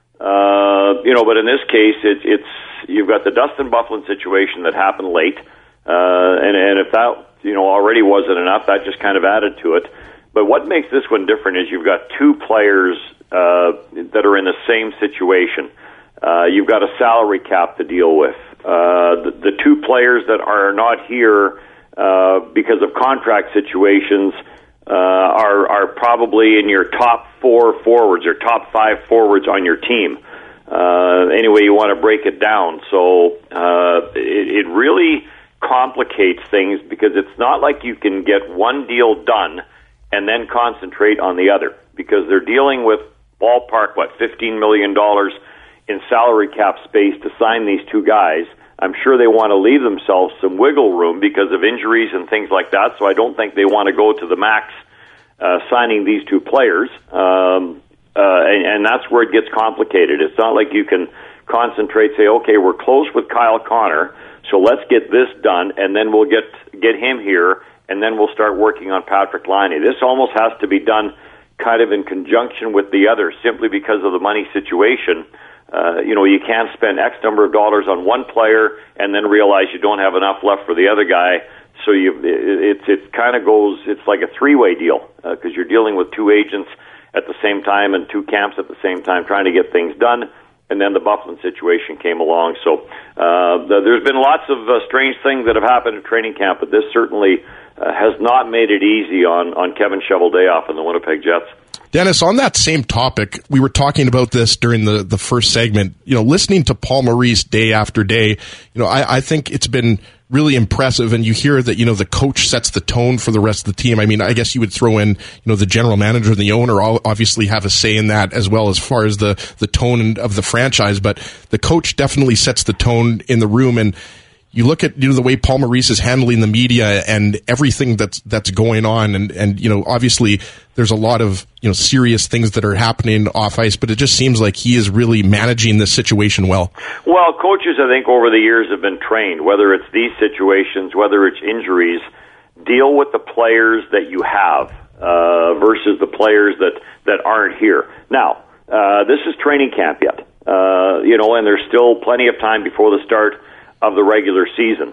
Uh, you know, but in this case, it's it's you've got the Dustin Byfuglien situation that happened late, uh, and and if that you know already wasn't enough, that just kind of added to it. But what makes this one different is you've got two players uh, that are in the same situation. Uh, you've got a salary cap to deal with. Uh, the, the two players that are not here uh, because of contract situations uh, are are probably in your top four forwards or top five forwards on your team. Uh, anyway, you want to break it down. So uh, it, it really complicates things because it's not like you can get one deal done and then concentrate on the other, because they're dealing with ballpark, what, fifteen million dollars in salary cap space to sign these two guys. I'm sure they want to leave themselves some wiggle room because of injuries and things like that, so I don't think they want to go to the max uh, signing these two players, um, uh, and, and that's where it gets complicated. It's not like you can concentrate, say, okay, we're close with Kyle Connor, so let's get this done, and then we'll get get him here, and then we'll start working on Patrick Laine. This almost has to be done kind of in conjunction with the other, simply because of the money situation. Uh, you know, you can't spend X number of dollars on one player and then realize you don't have enough left for the other guy. So you, it, it, it kind of goes, it's like a three-way deal, because uh, you're dealing with two agents at the same time and two camps at the same time trying to get things done. And then the Byfuglien situation came along. So uh, the, there's been lots of uh, strange things that have happened in training camp, but this certainly uh, has not made it easy on, on Kevin Cheveldayoff and the Winnipeg Jets. Dennis, on that same topic, we were talking about this during the, the first segment. You know, listening to Paul Maurice day after day, you know, I, I think it's been really impressive, and you hear that, you know, the coach sets the tone for the rest of the team. I mean, I guess you would throw in, you know, the general manager and the owner all obviously have a say in that as well, as far as the, the tone of the franchise, but the coach definitely sets the tone in the room. And you look at, you know, the way Paul Maurice is handling the media and everything that's that's going on, and, and you know, obviously there's a lot of, you know, serious things that are happening off ice, but it just seems like he is really managing this situation well. Well, coaches, I think, over the years have been trained, whether it's these situations, whether it's injuries, deal with the players that you have uh, versus the players that, that aren't here. Now, uh, this is training camp yet, uh, you know, and there's still plenty of time before the start of the regular season.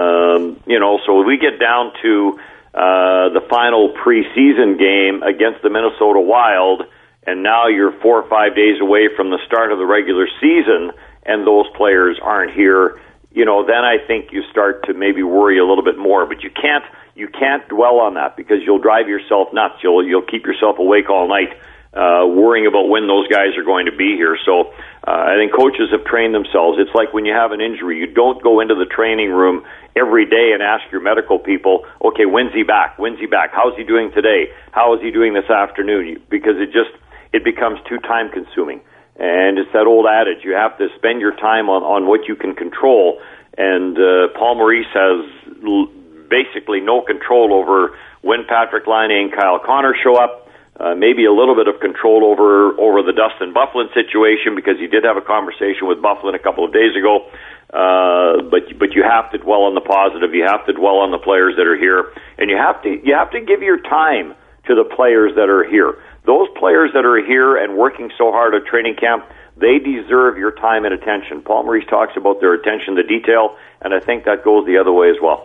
Um, you know, so we get down to uh, the final preseason game against the Minnesota Wild, and now you're four or five days away from the start of the regular season, and those players aren't here. You know, then I think you start to maybe worry a little bit more. But you can't you can't dwell on that, because you'll drive yourself nuts. You'll you'll keep yourself awake all night uh, worrying about when those guys are going to be here. So uh, I think coaches have trained themselves. It's like when you have an injury, you don't go into the training room every day and ask your medical people, okay, when's he back? When's he back? How's he doing today? How is he doing this afternoon? Because it just it becomes too time consuming. And it's that old adage, you have to spend your time on, on what you can control. And uh, Paul Maurice has l- basically no control over when Patrick Laine and Kyle Connor show up. Uh, maybe a little bit of control over over the Dustin Byfuglien situation, because he did have a conversation with Byfuglien a couple of days ago. Uh, but but you have to dwell on the positive. You have to dwell on the players that are here, and you have to you have to give your time to the players that are here. Those players that are here and working so hard at training camp, they deserve your time and attention. Paul Maurice talks about their attention to detail, and I think that goes the other way as well.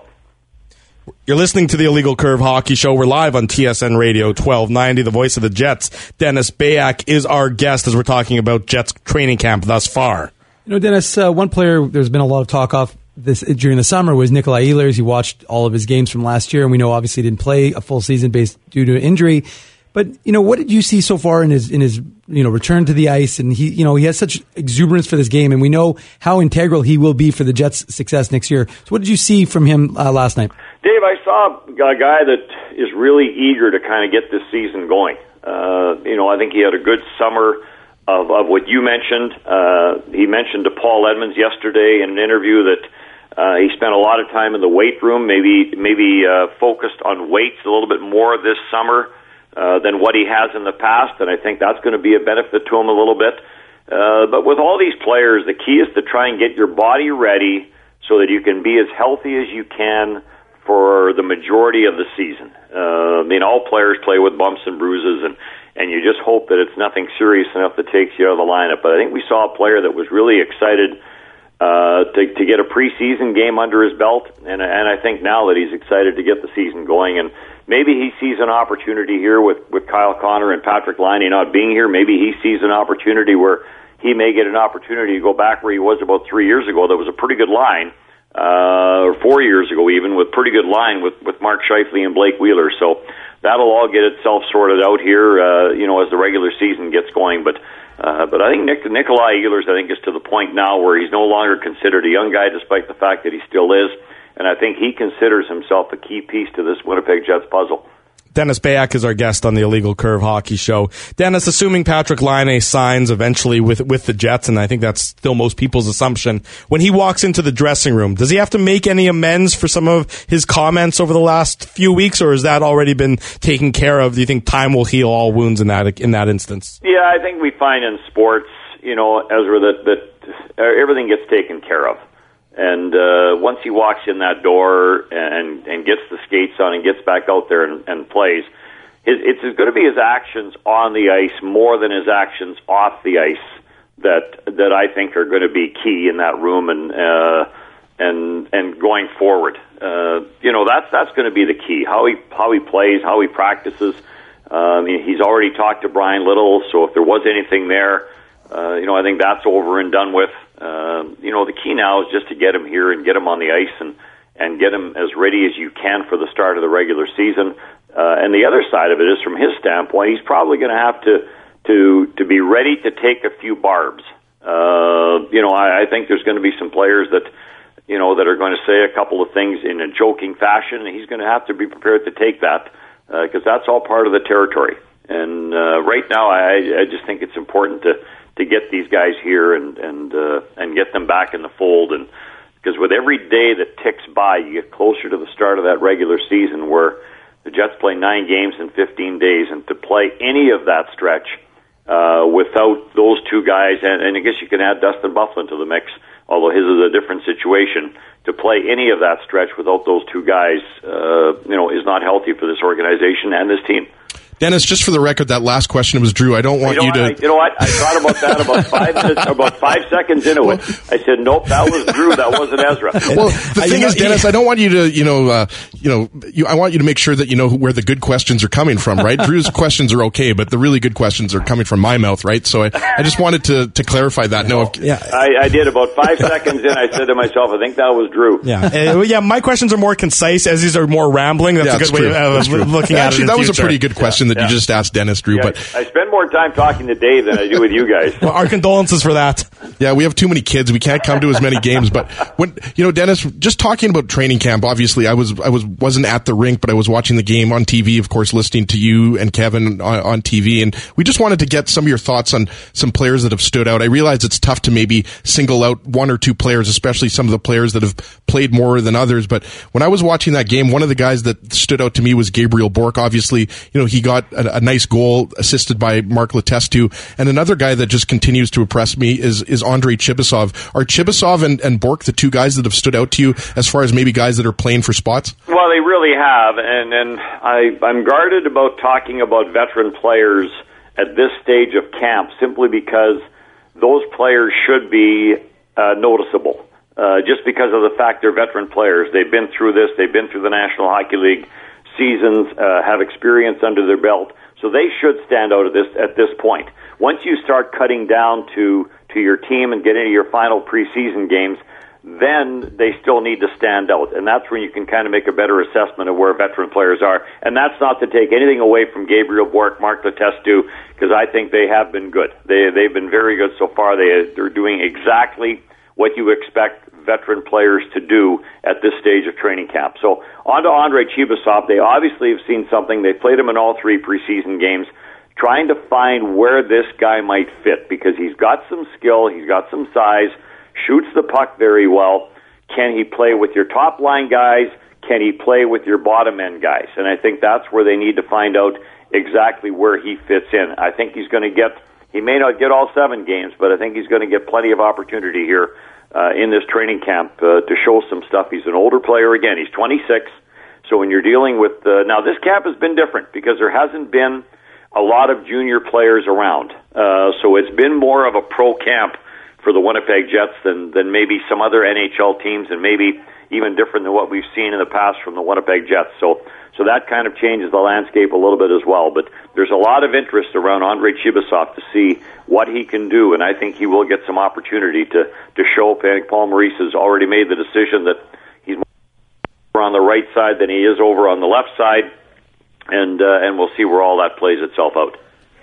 You're listening to the Illegal Curve Hockey Show. We're live on T S N Radio twelve ninety, the voice of the Jets. Dennis Bayak is our guest as we're talking about Jets training camp thus far. You know, Dennis, uh, one player there's been a lot of talk off this during the summer was Nikolai Ehlers. You watched all of his games from last year, and we know obviously he didn't play a full season based due to injury. But, you know, what did you see so far in his, in his, you know, return to the ice? And he, you know, he has such exuberance for this game, and we know how integral he will be for the Jets' success next year. So what did you see from him uh, last night? Dave, I saw a guy that is really eager to kind of get this season going. Uh, you know, I think he had a good summer of, of what you mentioned. Uh, he mentioned to Paul Edmonds yesterday in an interview that uh, he spent a lot of time in the weight room, maybe, maybe uh, focused on weights a little bit more this summer Uh, than what he has in the past, and I think that's going to be a benefit to him a little bit. Uh, but with all these players, the key is to try and get your body ready so that you can be as healthy as you can for the majority of the season. Uh, I mean, all players play with bumps and bruises, and, and you just hope that it's nothing serious enough that takes you out of the lineup. But I think we saw a player that was really excited uh, to, to get a preseason game under his belt, and, and I think now that he's excited to get the season going. And maybe he sees an opportunity here with, with Kyle Connor and Patrick Laine not being here. Maybe he sees an opportunity where he may get an opportunity to go back where he was about three years ago. That was a pretty good line, uh, or four years ago even, with pretty good line with, with Mark Scheifele and Blake Wheeler. So that'll all get itself sorted out here, uh, you know, as the regular season gets going. But uh, but I think Nick, Nikolai Ehlers, I think, is to the point now where he's no longer considered a young guy, despite the fact that he still is. and I think he considers himself a key piece to this Winnipeg Jets puzzle. Dennis Bayak is our guest on the Illegal Curve Hockey Show. Dennis, assuming Patrick Laine signs eventually with with the Jets, and I think that's still most people's assumption, when he walks into the dressing room, does he have to make any amends for some of his comments over the last few weeks, or has that already been taken care of? Do you think time will heal all wounds in that in that instance? Yeah, I think we find in sports, you know, Ezra, that, that everything gets taken care of. And uh, once he walks in that door and, and gets the skates on and gets back out there and, and plays, his, it's going to be his actions on the ice more than his actions off the ice that that I think are going to be key in that room and uh, and and going forward. Uh, you know, that's that's going to be the key. How he how he plays, how he practices. Um, he's already talked to Brian Little, so if there was anything there, uh, you know, I think that's over and done with. Uh, you know, the key now is just to get him here and get him on the ice and, and get him as ready as you can for the start of the regular season. Uh, and the other side of it is, from his standpoint, he's probably going to have to to to be ready to take a few barbs. Uh, you know, I, I think there's going to be some players that, you know, that are going to say a couple of things in a joking fashion, and he's going to have to be prepared to take that because uh, that's all part of the territory. And uh, right now, I, I just think it's important to. to get these guys here and and uh, and get them back in the fold, and because with every day that ticks by, you get closer to the start of that regular season where the Jets play nine games in fifteen days, and to play any of that stretch uh, without those two guys, and, and I guess you can add Dustin Byfuglien to the mix, although his is a different situation. To play any of that stretch without those two guys, uh, you know, is not healthy for this organization and this team. Dennis, just for the record, that last question was Drew. I don't want you, know you to... I, you know what? I thought about that about five minutes, about five seconds into it. I said, nope, that was Drew. That wasn't Ezra. Well, the thing is, Dennis, I don't want you to, you know, uh, you know, you, I want you to make sure that you know where the good questions are coming from, right? Drew's questions are okay, but the really good questions are coming from my mouth, right? So I, I just wanted to, to clarify that. No, if, yeah. I, I did. About five seconds in, I said to myself, I think that was Drew. Yeah, uh, yeah. My questions are more concise, as these are more rambling. That's yeah, a good true. way of uh, looking Actually, at it. Actually, that was future. a pretty good question yeah. that yeah. you just asked Dennis, Drew. Yeah, but I spend more time talking to Dave than I do with you guys. Well, our condolences for that. Yeah, we have too many kids. We can't come to as many games. But when you know, Dennis, just talking about training camp. Obviously, I was I was wasn't at the rink, but I was watching the game on T V. Of course, listening to you and Kevin on, on T V, and we just wanted to get some of your thoughts on some players that have stood out. I realize it's tough to maybe single out one or two players, especially some of the players that have played more than others. But when I was watching that game, one of the guys that stood out to me was Gabriel Bourque. Obviously, you know, he got a, a nice goal assisted by Mark Letestu, and another guy that just continues to impress me is is Andrei Chibisov. Are Chibisov and, and Bourque the two guys that have stood out to you as far as maybe guys that are playing for spots? Well, they really have, and and I I'm guarded about talking about veteran players at this stage of camp simply because those players should be uh, noticeable. Uh, just because of the fact they're veteran players, they've been through this, they've been through the National Hockey League seasons, uh, have experience under their belt. So they should stand out at this at this point. Once you start cutting down to, to your team and get into your final preseason games, then they still need to stand out. And that's when you can kind of make a better assessment of where veteran players are. And that's not to take anything away from Gabriel Bourque, Mark Letestu, because I think they have been good. They, they've been very good so far. They, they're doing exactly what you expect veteran players to do at this stage of training camp. So on to Andrei Chibisov. They obviously have seen something. They played him in all three preseason games, trying to find where this guy might fit because he's got some skill, he's got some size, shoots the puck very well. Can he play with your top line guys? Can he play with your bottom end guys? And I think that's where they need to find out exactly where he fits in. I think he's going to get, he may not get all seven games, but I think he's going to get plenty of opportunity here Uh, in this training camp uh, to show some stuff. He's an older player again. He's twenty-six. So when you're dealing with uh, now, this camp has been different because there hasn't been a lot of junior players around. Uh, so it's been more of a pro camp for the Winnipeg Jets than than maybe some other N H L teams, and maybe even different than what we've seen in the past from the Winnipeg Jets. So so that kind of changes the landscape a little bit as well. But there's a lot of interest around Andrei Chibisov to see what he can do, and I think he will get some opportunity to, to show. Paul Maurice has already made the decision that he's more on the right side than he is over on the left side, and uh, and we'll see where all that plays itself out.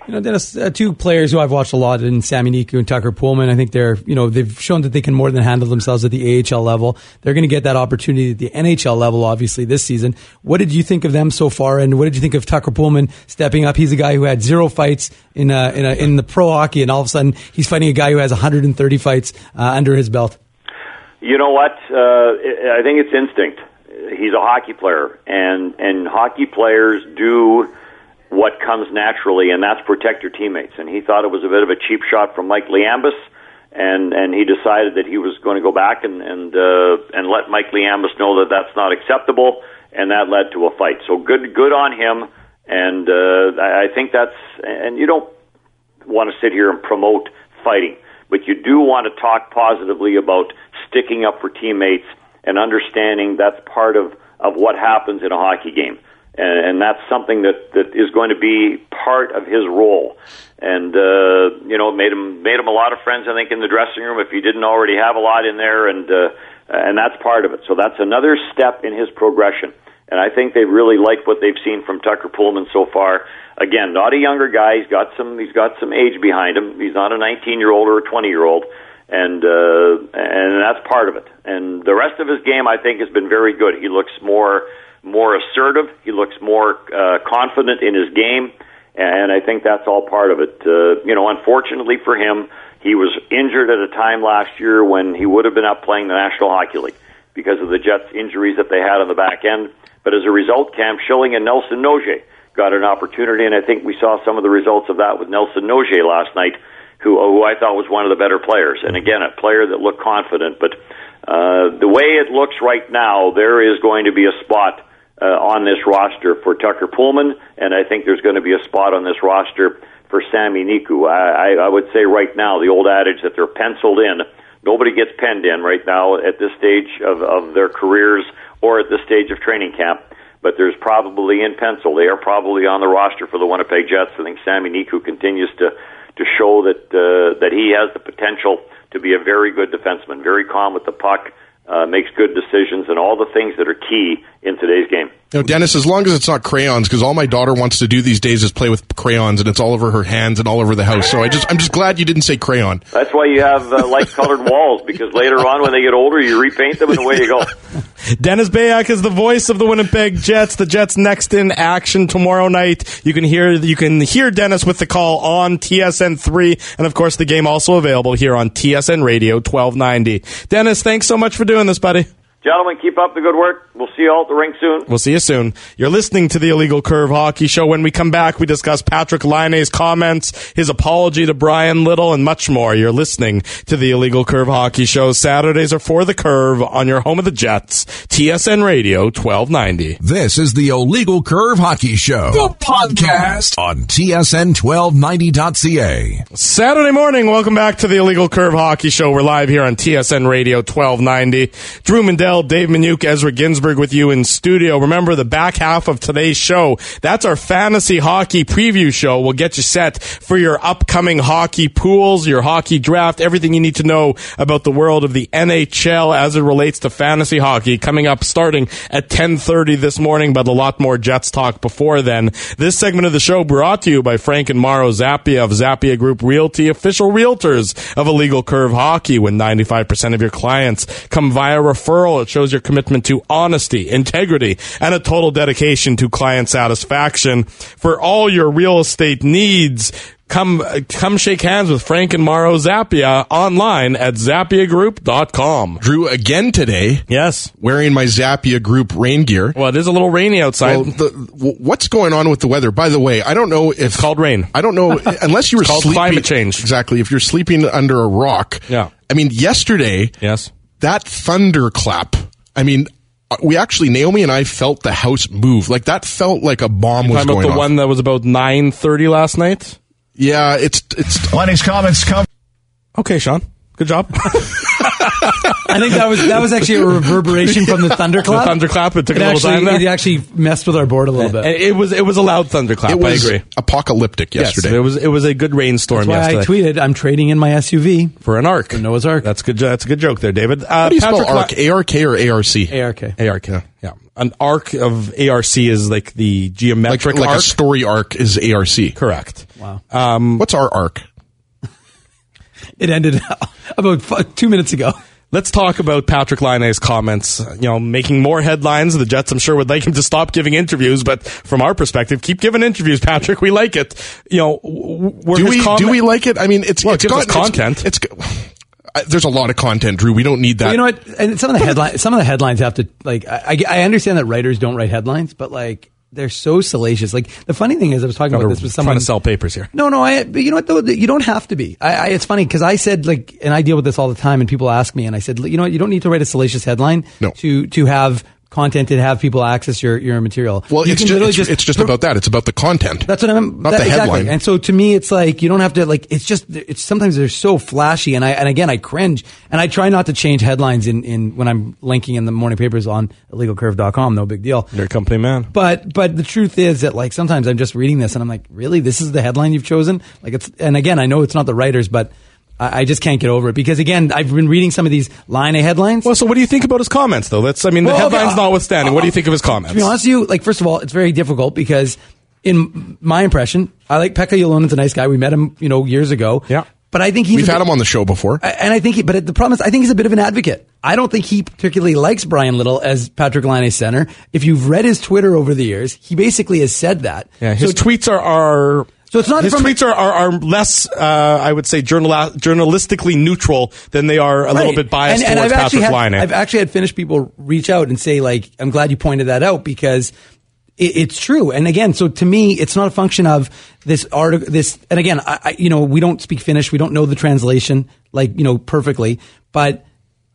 You know, Dennis, uh, two players who I've watched a lot in Sami Niku and Tucker Poolman. I think they're, you know, they've shown that they can more than handle themselves at the A H L level. They're going to get that opportunity at the N H L level, obviously, this season. What did you think of them so far, and what did you think of Tucker Poolman stepping up? He's a guy who had zero fights in uh, in, a, in the pro hockey, and all of a sudden he's fighting a guy who has one hundred thirty fights uh, under his belt. You know what? Uh, I think it's instinct. He's a hockey player, and and hockey players do what comes naturally, and that's protect your teammates. And he thought it was a bit of a cheap shot from Mike Liambus, and and he decided that he was going to go back and and uh, and let Mike Liambus know that that's not acceptable, and that led to a fight. So good good on him, and uh, I think that's, and you don't want to sit here and promote fighting, but you do want to talk positively about sticking up for teammates and understanding that's part of, of what happens in a hockey game. And, and that's something that, that is going to be part of his role. And, uh, you know, made him, made him a lot of friends, I think, in the dressing room, if he didn't already have a lot in there, and, uh, and that's part of it. So that's another step in his progression. And I think they really like what they've seen from Tucker Poolman so far. Again, not a younger guy. He's got some, he's got some age behind him. He's not a nineteen-year-old or a twenty-year-old. And, uh, and that's part of it. And the rest of his game, I think, has been very good. He looks more, more assertive. He looks more uh, confident in his game, and I think that's all part of it. Uh, you know, unfortunately for him, he was injured at a time last year when he would have been up playing the National Hockey League because of the Jets' injuries that they had on the back end. But as a result, Cam Schilling and Nelson Nogier got an opportunity, and I think we saw some of the results of that with Nelson Nogier last night, who, who I thought was one of the better players. And again, a player that looked confident. But uh, the way it looks right now, there is going to be a spot Uh, on this roster for Tucker Poolman, and I think there's going to be a spot on this roster for Sami Niku. I, I, I would say right now, the old adage that they're penciled in, nobody gets penned in right now at this stage of, of their careers or at this stage of training camp, but there's probably in pencil. They are probably on the roster for the Winnipeg Jets. I think Sami Niku continues to, to show that, uh, that he has the potential to be a very good defenseman, very calm with the puck, Uh, makes good decisions, and all the things that are key in today's game. You know, Dennis, as long as it's not crayons, because all my daughter wants to do these days is play with crayons, and it's all over her hands and all over the house. So I just, I'm just glad you didn't say crayon. That's why you have uh, light-colored walls, because later on when they get older, you repaint them, and away you go. Dennis Bayak is the voice of the Winnipeg Jets. The Jets next in action tomorrow night. You can hear you can hear Dennis with the call on T S N three, and of course the game also available here on T S N Radio twelve ninety. Dennis, thanks so much for doing this, buddy. Gentlemen, keep up the good work. We'll see you all at the rink soon. We'll see you soon. You're listening to the Illegal Curve Hockey Show. When we come back, we discuss Patrick Laine's comments, his apology to Brian Little, and much more. You're listening to the Illegal Curve Hockey Show. Saturdays are for the Curve on your home of the Jets, T S N Radio twelve ninety. This is the Illegal Curve Hockey Show, the podcast on T S N twelve ninety dot C A. Saturday morning, welcome back to the Illegal Curve Hockey Show. We're live here on T S N Radio twelve ninety. Drew Mandel, Dave Minuk, Ezra Ginsburg with you in studio. Remember, the back half of today's show, that's our fantasy hockey preview show. We'll get you set for your upcoming hockey pools, your hockey draft, everything you need to know about the world of the N H L as it relates to fantasy hockey, coming up starting at ten thirty this morning, but a lot more Jets talk before then. This segment of the show brought to you by Frank and Mauro Zappia of Zappia Group Realty, official realtors of Illegal Curve Hockey. When ninety-five percent of your clients come via referral, it shows your commitment to honesty, integrity, and a total dedication to client satisfaction. For all your real estate needs, come come shake hands with Frank and Mauro Zappia online at zappia group dot com. Drew, again today. Yes. Wearing my Zappia Group rain gear. Well, it is a little rainy outside. Well, the, w- what's going on with the weather? By the way, I don't know if... It's called rain. I don't know, unless you were it's called sleeping... climate change. Exactly. If you're sleeping under a rock. Yeah. I mean, yesterday... Yes. That thunderclap... I mean, we actually, Naomi and I felt the house move. Like, that felt like a bomb You're was talking going about the off. one that was about nine thirty last night? Yeah, it's... it's. Lenny's comments come. Okay, Sean. Good job. I think that was that was actually a reverberation from the thunderclap. The thunderclap. It took it a little actually, time there. It actually messed with our board a little bit. It, it was it was a loud thunderclap. It was I agree. apocalyptic yesterday. Yes, it was it was a good rainstorm That's why yesterday. I tweeted, I'm trading in my S U V for an Ark. For Noah's Ark. That's good. That's a good joke there, David. Uh, How do you Patrick spell ARC? A R K or A R C? A R K. A R K. Yeah. An arc of A R C is like the geometric like, like arc. a story arc is A R C. Correct. Wow. Um, What's our arc? It ended about f- two minutes ago. Let's talk about Patrick Laine's comments. You know, making more headlines. The Jets, I'm sure, would like him to stop giving interviews, but from our perspective, keep giving interviews, Patrick. We like it. You know, were do his we com- do we like it? I mean, it's well, it's it gives got, us content. It's, it's I, there's a lot of content, Drew. We don't need that. Well, you know what? And some of the headlines, some of the headlines have to like. I, I understand that writers don't write headlines, but like. They're so salacious. Like the funny thing is, I was talking about this with someone trying to sell papers here. No, no, I. But you know what? Though you don't have to be. I, I it's funny because I said like, and I deal with this all the time, and people ask me, and I said, you know what? You don't need to write a salacious headline no. to to have content and have people access your, your material. Well, you it's just, it's, just it's just about that. It's about the content. That's what I'm. Not that, the headline. Exactly. And so to me, it's like you don't have to like. It's just it's sometimes they're so flashy, and I and again I cringe, and I try not to change headlines in, in when I'm linking in the morning papers on illegal curve dot com. No big deal. You're a company man. But but the truth is that like sometimes I'm just reading this and I'm like, really, this is the headline you've chosen? Like it's and again I know it's not the writers, but. I just can't get over it because again, I've been reading some of these Laine Headlines. Well, so what do you think about his comments though? That's, I mean, well, the headlines okay, uh, notwithstanding, uh, what do you think of his comments? To be honest with you, like, first of all, it's very difficult because in my impression, I like Pekka Jalonen's a nice guy. We met him, you know, years ago. Yeah. But I think he's We've had bit, him on the show before. And I think he, but the problem is, I think he's a bit of an advocate. I don't think he particularly likes Brian Little as Patrick Laine's center. If you've read his Twitter over the years, he basically has said that. Yeah, his so, tweets are, are So it's not his from, tweets are, are, are less, uh, I would say, journal, journalistically neutral than they are a right. little bit biased and, and towards I've Patrick had, Laine. I've actually had Finnish people reach out and say, like, I'm glad you pointed that out because it, it's true. And again, so to me, it's not a function of this article, this, and again, I, I, you know, we don't speak Finnish. We don't know the translation, like, you know, perfectly. But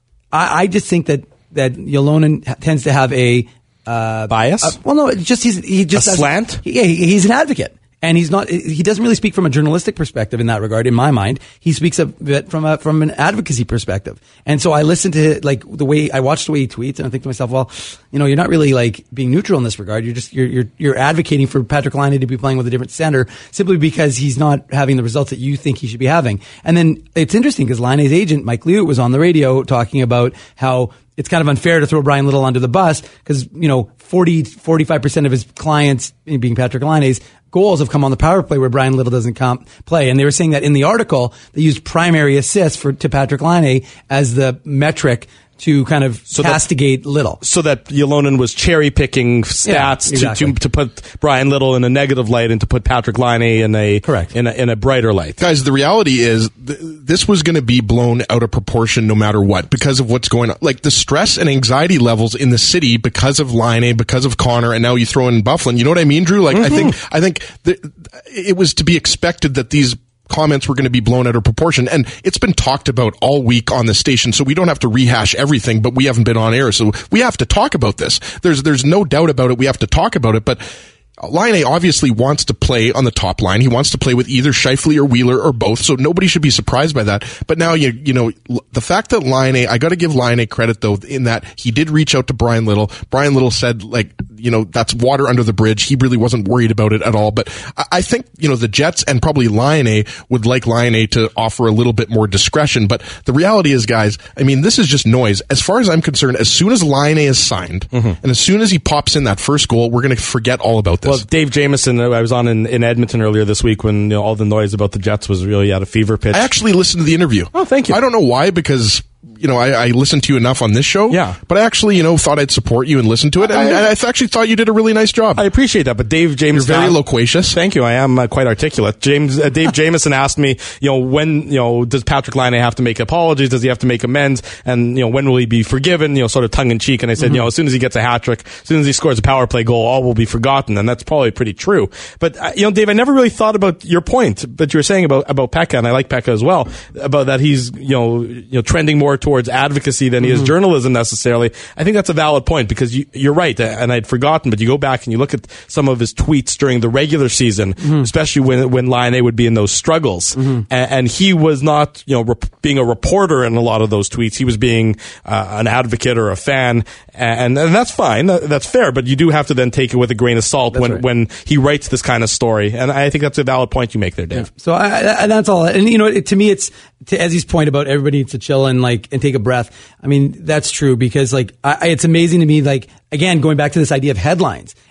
I, I just think that, that Jalonen tends to have a, uh, bias? Uh, well, no, it's just, he's, he just, a has, slant? Yeah, he, he's an advocate. And he's not, he doesn't really speak from a journalistic perspective in that regard, in my mind. He speaks a bit from a, from an advocacy perspective. And so I listen to, like, the way, I watch the way he tweets and I think to myself, well, you know, you're not really, like, being neutral in this regard. You're just, you're, you're, you're advocating for Patrick Laine to be playing with a different center simply because he's not having the results that you think he should be having. And then it's interesting because Laine's agent, Mike Liut, was on the radio talking about how it's kind of unfair to throw Brian Little under the bus because, you know, forty, forty-five percent of his clients, being Patrick Laine's, goals have come on the power play where Brian Little doesn't comp play. And they were saying that in the article, they used primary assists for to Patrick Laine as the metric to kind of so castigate that, Little. So that Jalonen was cherry picking stats yeah, exactly. to, to to put Brian Little in a negative light and to put Patrick Laine in a correct in a, in a brighter light. Guys, the reality is th- this was going to be blown out of proportion no matter what because of what's going on. Like the stress and anxiety levels in the city because of Laine, because of Connor, and now you throw in Byfuglien. You know what I mean, Drew? Like mm-hmm. I think I think th- it was to be expected that these comments were going to be blown out of proportion. And it's been talked about all week on the station, so we don't have to rehash everything, but we haven't been on air, so we have to talk about this. There's there's no doubt about it. We have to talk about it, but Laine obviously wants to play on the top line. He wants to play with either Scheifele or Wheeler or both, so nobody should be surprised by that. But now, you you know, the fact that Laine, I got to give Laine credit, though, in that he did reach out to Brian Little. Brian Little said, like, you know, that's water under the bridge. He really wasn't worried about it at all. But I, I think, you know, the Jets and probably Laine would like Laine to offer a little bit more discretion. But the reality is, guys, I mean, this is just noise. As far as I'm concerned, as soon as Laine is signed, mm-hmm. and as soon as he pops in that first goal, we're going to forget all about this. Well, Dave Jamieson, I was on in, in Edmonton earlier this week when, you know, all the noise about the Jets was really at a fever pitch. I actually listened to the interview. Oh, thank you. I don't know why, because, you know, I, I listened to you enough on this show. Yeah. But I actually, you know, thought I'd support you and listen to it. And I, I, I actually thought you did a really nice job. I appreciate that. But Dave Jamieson, you're very loquacious. Thank you. I am uh, quite articulate. James uh, Dave Jamieson asked me, you know, when, you know, does Patrick Laine have to make apologies? Does he have to make amends? And, you know, when will he be forgiven? You know, sort of tongue in cheek. And I said, mm-hmm. you know, as soon as he gets a hat trick, as soon as he scores a power play goal, all will be forgotten. And that's probably pretty true. But, uh, you know, Dave, I never really thought about your point that you were saying about, about Pekka, and I like Pekka as well, about that he's, you know, you know, trending more towards advocacy than he is journalism necessarily. I think that's a valid point because you, you're right, and I'd forgotten, but you go back and you look at some of his tweets during the regular season, mm-hmm. especially when when Laine would be in those struggles, mm-hmm. and, and he was not, you know, rep- being a reporter in a lot of those tweets. He was being uh, an advocate or a fan, and, and that's fine, that's fair, but you do have to then take it with a grain of salt that's when, right. when he writes this kind of story, and I think that's a valid point you make there, Dave. Yeah. So I, I, that's all, and you know, it, to me, it's to Ezzy's point about everybody needs to chill and like and take a breath. I mean, that's true because like I, it's amazing to me, like, again, going back to this idea of headlines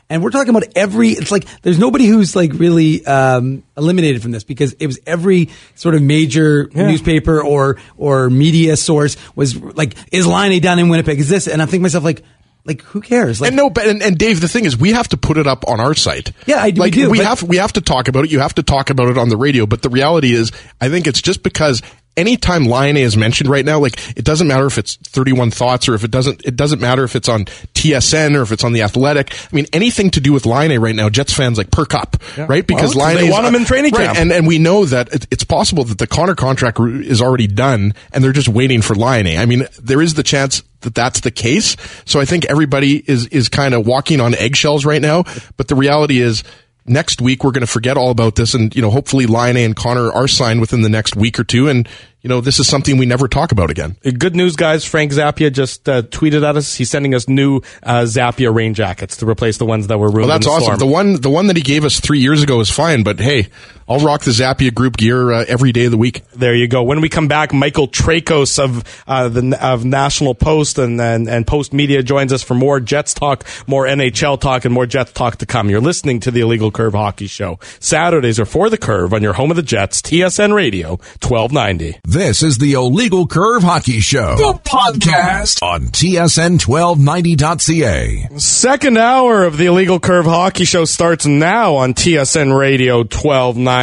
And we're talking about every, it's like, there's nobody who's like really um, eliminated from this, because it was every sort of major yeah. newspaper or or media source was like, is Laine done in Winnipeg? Is this? And I'm thinking to myself, like, Like, who cares? Like, and no, but and, and Dave, the thing is, we have to put it up on our site. Yeah, I, like, we do. We have we have to talk about it. You have to talk about it on the radio. But the reality is, I think it's just because anytime Laine is mentioned right now, like, it doesn't matter if it's thirty-one Thoughts or if it doesn't. It doesn't matter if it's on T S N or if it's on The Athletic. I mean, anything to do with Laine right now, Jets fans like perk up, yeah. right? Because well, Laine they want him in training right, camp, and and we know that it, it's possible that the Connor contract is already done, and they're just waiting for Laine. I mean, there is the chance that that's the case. So I think everybody is is kind of walking on eggshells right now. But the reality is, next week we're going to forget all about this, and you know, hopefully Laine and Connor are signed within the next week or two, and you know, this is something we never talk about again. Good news, guys. Frank Zappia just uh, tweeted at us. He's sending us new uh, Zappia rain jackets to replace the ones that were ruined. Well, that's in the awesome. storm. The one, the one that he gave us three years ago is fine, but hey, I'll rock the Zappia group gear uh, every day of the week. There you go. When we come back, Michael Trakos of uh, the of National Post and, and and Post Media joins us for more Jets talk, more N H L talk, and more Jets talk to come. You're listening to the Illegal Curve Hockey Show. Saturdays are For the Curve on your home of the Jets, T S N Radio, twelve ninety. This is the Illegal Curve Hockey Show, the podcast on T S N twelve ninety dot C A. Second hour of the Illegal Curve Hockey Show starts now on T S N Radio twelve ninety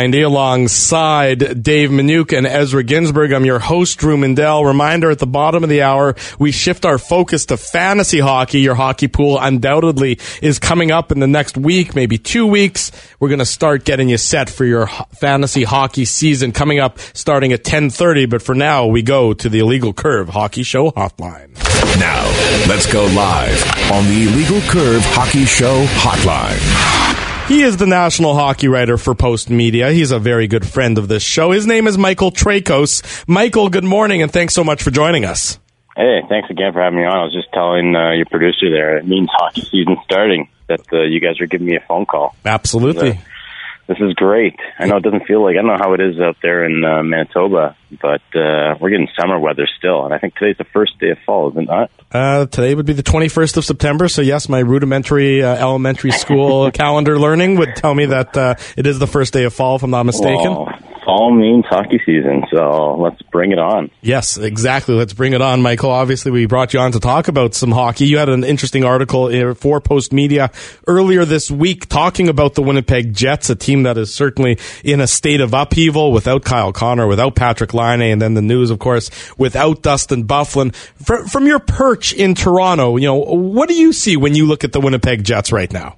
alongside Dave Minuk and Ezra Ginsburg. I'm your host, Drew Mindell. Reminder, at the bottom of the hour, we shift our focus to fantasy hockey. Your hockey pool undoubtedly is coming up in the next week, maybe two weeks. We're going to start getting you set for your fantasy hockey season coming up starting at ten thirty. But for now, we go to the Illegal Curve Hockey Show hotline. Now, let's go live on the Illegal Curve Hockey Show hotline. He is the national hockey writer for Post Media. He's a very good friend of this show. His name is Michael Trakos. Michael, good morning, and thanks so much for joining us. Hey, thanks again for having me on. I was just telling uh, your producer there, it means hockey season starting, that uh, you guys are giving me a phone call. Absolutely. Uh, this is great. I know it doesn't feel like, I don't know how it is out there in uh, Manitoba, but uh, we're getting summer weather still, and I think today's the first day of fall, isn't it not? Uh, today would be the twenty-first of September, so yes, my rudimentary uh, elementary school calendar learning would tell me that uh, it is the first day of fall, if I'm not mistaken. Well, fall means hockey season, so let's bring it on. Yes, exactly. Let's bring it on, Michael. Obviously, we brought you on to talk about some hockey. You had an interesting article for Post Media earlier this week talking about the Winnipeg Jets, a team that is certainly in a state of upheaval without Kyle Connor, without Patrick Laine, and then the news, of course, without Dustin Byfuglien. From, from your perch in Toronto, you know, what do you see when you look at the Winnipeg Jets right now?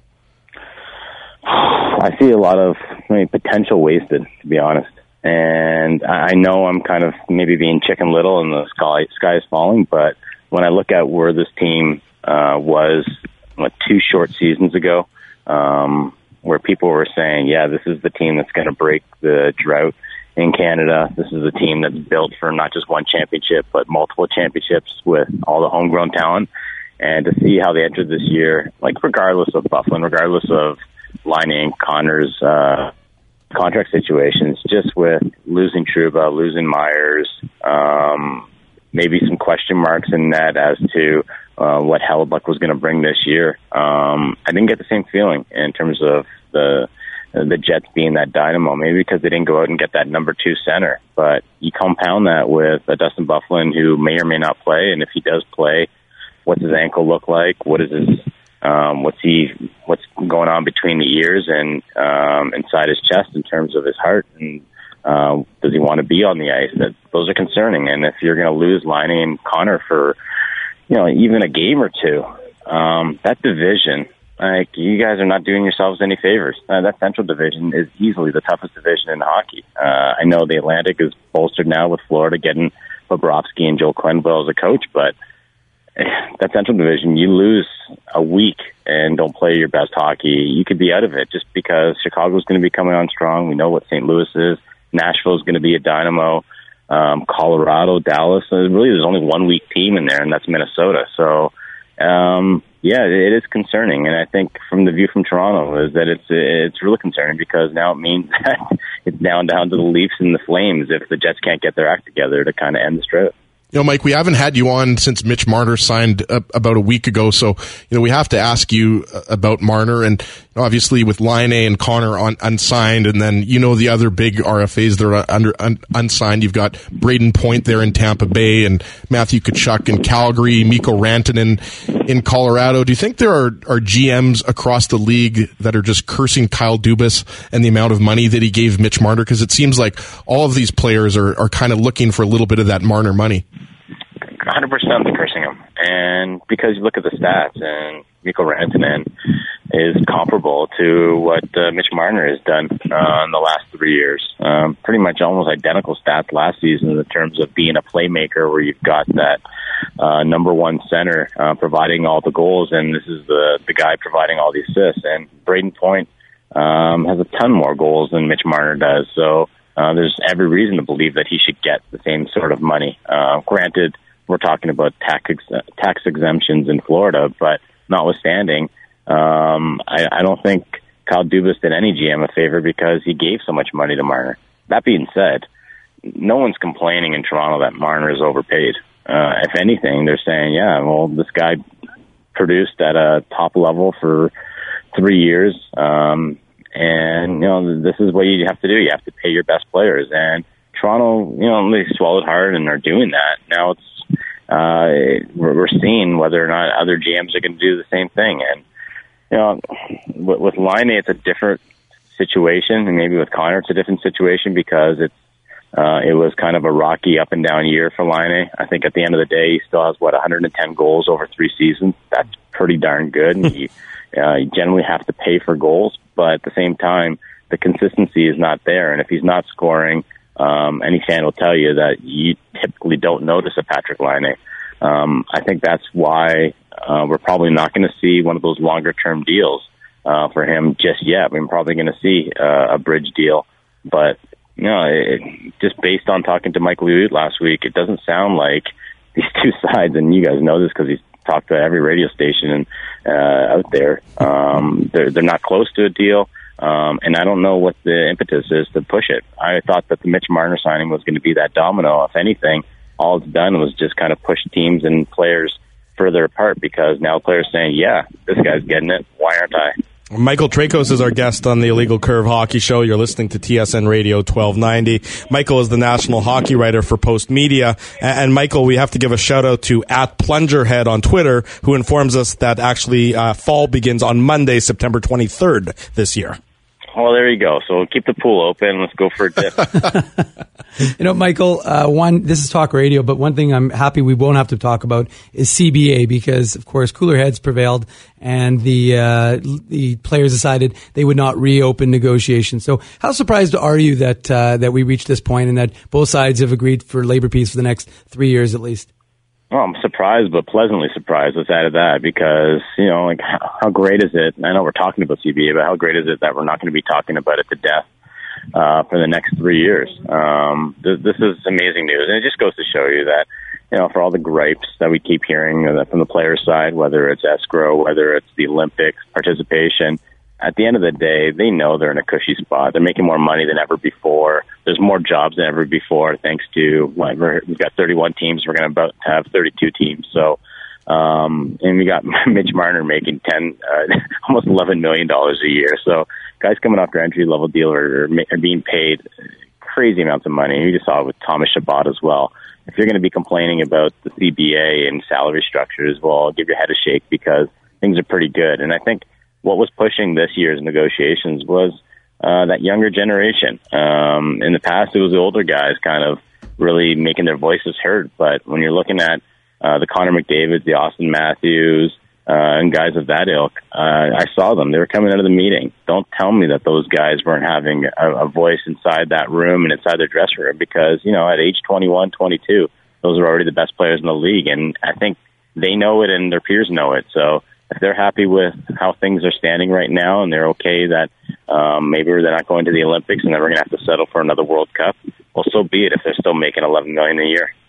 I see a lot of I mean, potential wasted, to be honest. And I know I'm kind of maybe being Chicken Little and the sky, sky is falling, but when I look at where this team uh, was what, two short seasons ago, um, where people were saying, yeah, this is the team that's going to break the drought in Canada. This is a team that's built for not just one championship, but multiple championships with all the homegrown talent. And to see how they entered this year, like regardless of Byfuglien, regardless of Laine and Connor's uh, contract situations, just with losing Trouba, losing Myers, um, maybe some question marks in that as to uh, what Hellebuyck was going to bring this year. Um, I didn't get the same feeling in terms of the the Jets being that dynamo, maybe because they didn't go out and get that number two center. But you compound that with a Dustin Byfuglien who may or may not play, and if he does play, what's his ankle look like? What is his Um, what's he? What's going on between the ears and um, inside his chest in terms of his heart? And uh, does he want to be on the ice? That those are concerning. And if you're going to lose Laine and Connor for, you know, even a game or two, um, that division, like you guys are not doing yourselves any favors. Uh, that Central Division is easily the toughest division in hockey. Uh, I know the Atlantic is bolstered now with Florida getting Bobrovsky and Joel Quenneville as a coach, but that Central Division, you lose a week and don't play your best hockey, you could be out of it just because Chicago's going to be coming on strong. We know what Saint Louis is. Nashville's going to be a dynamo. Um, Colorado, Dallas. So really, there's only one weak team in there, and that's Minnesota. So, um, yeah, it is concerning. And I think from the view from Toronto is that it's it's really concerning because now it means that it's down down to the Leafs and the Flames if the Jets can't get their act together to kind of end the strip. You know, Mike, we haven't had you on since Mitch Marner signed uh, about a week ago, so you know we have to ask you uh, about Marner, and obviously with Laine and Connor on unsigned, and then you know the other big R F As that are under un, unsigned. You've got Braden Point there in Tampa Bay, and Matthew Tkachuk in Calgary, Mikko Rantanen in Colorado. Do you think there are, are G Ms across the league that are just cursing Kyle Dubas and the amount of money that he gave Mitch Marner? Because it seems like all of these players are, are kind of looking for a little bit of that Marner money. one hundred percent they're cursing him. And because you look at the stats, and Mikko Rantanen is comparable to what uh, Mitch Marner has done uh, in the last three years. Um, pretty much almost identical stats last season in terms of being a playmaker, where you've got that uh, number one center uh, providing all the goals, and this is the, the guy providing all the assists. And Braden Point um, has a ton more goals than Mitch Marner does. So uh, there's every reason to believe that he should get the same sort of money. Uh, granted, we're talking about tax ex- tax exemptions in Florida, but notwithstanding, um, I, I don't think Kyle Dubas did any G M a favor because he gave so much money to Marner. That being said, no one's complaining in Toronto that Marner is overpaid. Uh, if anything, they're saying, yeah, well, this guy produced at a top level for three years, um, and, you know, this is what you have to do. You have to pay your best players, and Toronto, you know, they swallowed hard and are doing that. Now it's Uh, we're seeing whether or not other G Ms are going to do the same thing. And, you know, with, with Laine, it's a different situation, and maybe with Connor, it's a different situation because it's, uh, it was kind of a rocky up and down year for Laine. I think at the end of the day, he still has, what, one hundred ten goals over three seasons. That's pretty darn good. And you, uh, you generally have to pay for goals, but at the same time, the consistency is not there. And if he's not scoring, Um, any fan will tell you that you typically don't notice a Patrick Laine. Um, I think that's why uh, we're probably not going to see one of those longer-term deals uh, for him just yet. We're probably going to see uh, a bridge deal. But, you know, it, just based on talking to Mike Liut last week, it doesn't sound like these two sides, and you guys know this because he's talked to every radio station uh, out there, um, they're, they're not close to a deal. Um, and I don't know what the impetus is to push it. I thought that the Mitch Marner signing was going to be that domino. If anything, all it's done was just kind of push teams and players further apart because now players saying, yeah, this guy's getting it. Why aren't I? Michael Trakos is our guest on the Illegal Curve Hockey Show. You're listening to T S N Radio twelve ninety. Michael is the national hockey writer for Post Media. And Michael, we have to give a shout out to at Plungerhead on Twitter, who informs us that actually uh, fall begins on Monday, September twenty-third this year. Well, there you go. So keep the pool open. Let's go for a dip. You know, Michael, uh, one, this is talk radio, but one thing I'm happy we won't have to talk about is C B A because, of course, cooler heads prevailed and the uh, the players decided they would not reopen negotiations. So how surprised are you that uh, that we reached this point and that both sides have agreed for labor peace for the next three years at least? Well, I'm surprised, but pleasantly surprised. Let's add to that because, you know, like how, how great is it? I know we're talking about C B A, but how great is it that we're not going to be talking about it to death uh, for the next three years? Um, th- this is amazing news, and it just goes to show you that, you know, for all the gripes that we keep hearing from the players' side, whether it's escrow, whether it's the Olympics participation, at the end of the day, they know they're in a cushy spot. They're making more money than ever before. There's more jobs than ever before, thanks to, like, we're, we've got thirty-one teams. We're going to about have thirty-two teams. So, um, and we got Mitch Marner making ten, uh, almost eleven million dollars a year. So, guys coming off their entry level deal are, are being paid crazy amounts of money. You just saw it with Thomas Chabot as well. If you're going to be complaining about the C B A and salary structures, well, give your head a shake because things are pretty good. And I think what was pushing this year's negotiations was uh, that younger generation. Um, in the past, it was the older guys kind of really making their voices heard. But when you're looking at uh, the Connor McDavids, the Austin Matthews, uh, and guys of that ilk, uh, I saw them. They were coming out of the meeting. Don't tell me that those guys weren't having a, a voice inside that room and inside their dressing room because, you know, at age twenty-one, twenty-two, those are already the best players in the league. And I think they know it and their peers know it. So if they're happy with how things are standing right now and they're okay that um, maybe they're not going to the Olympics and then we're going to have to settle for another World Cup, well, so be it if they're still making eleven million dollars a year.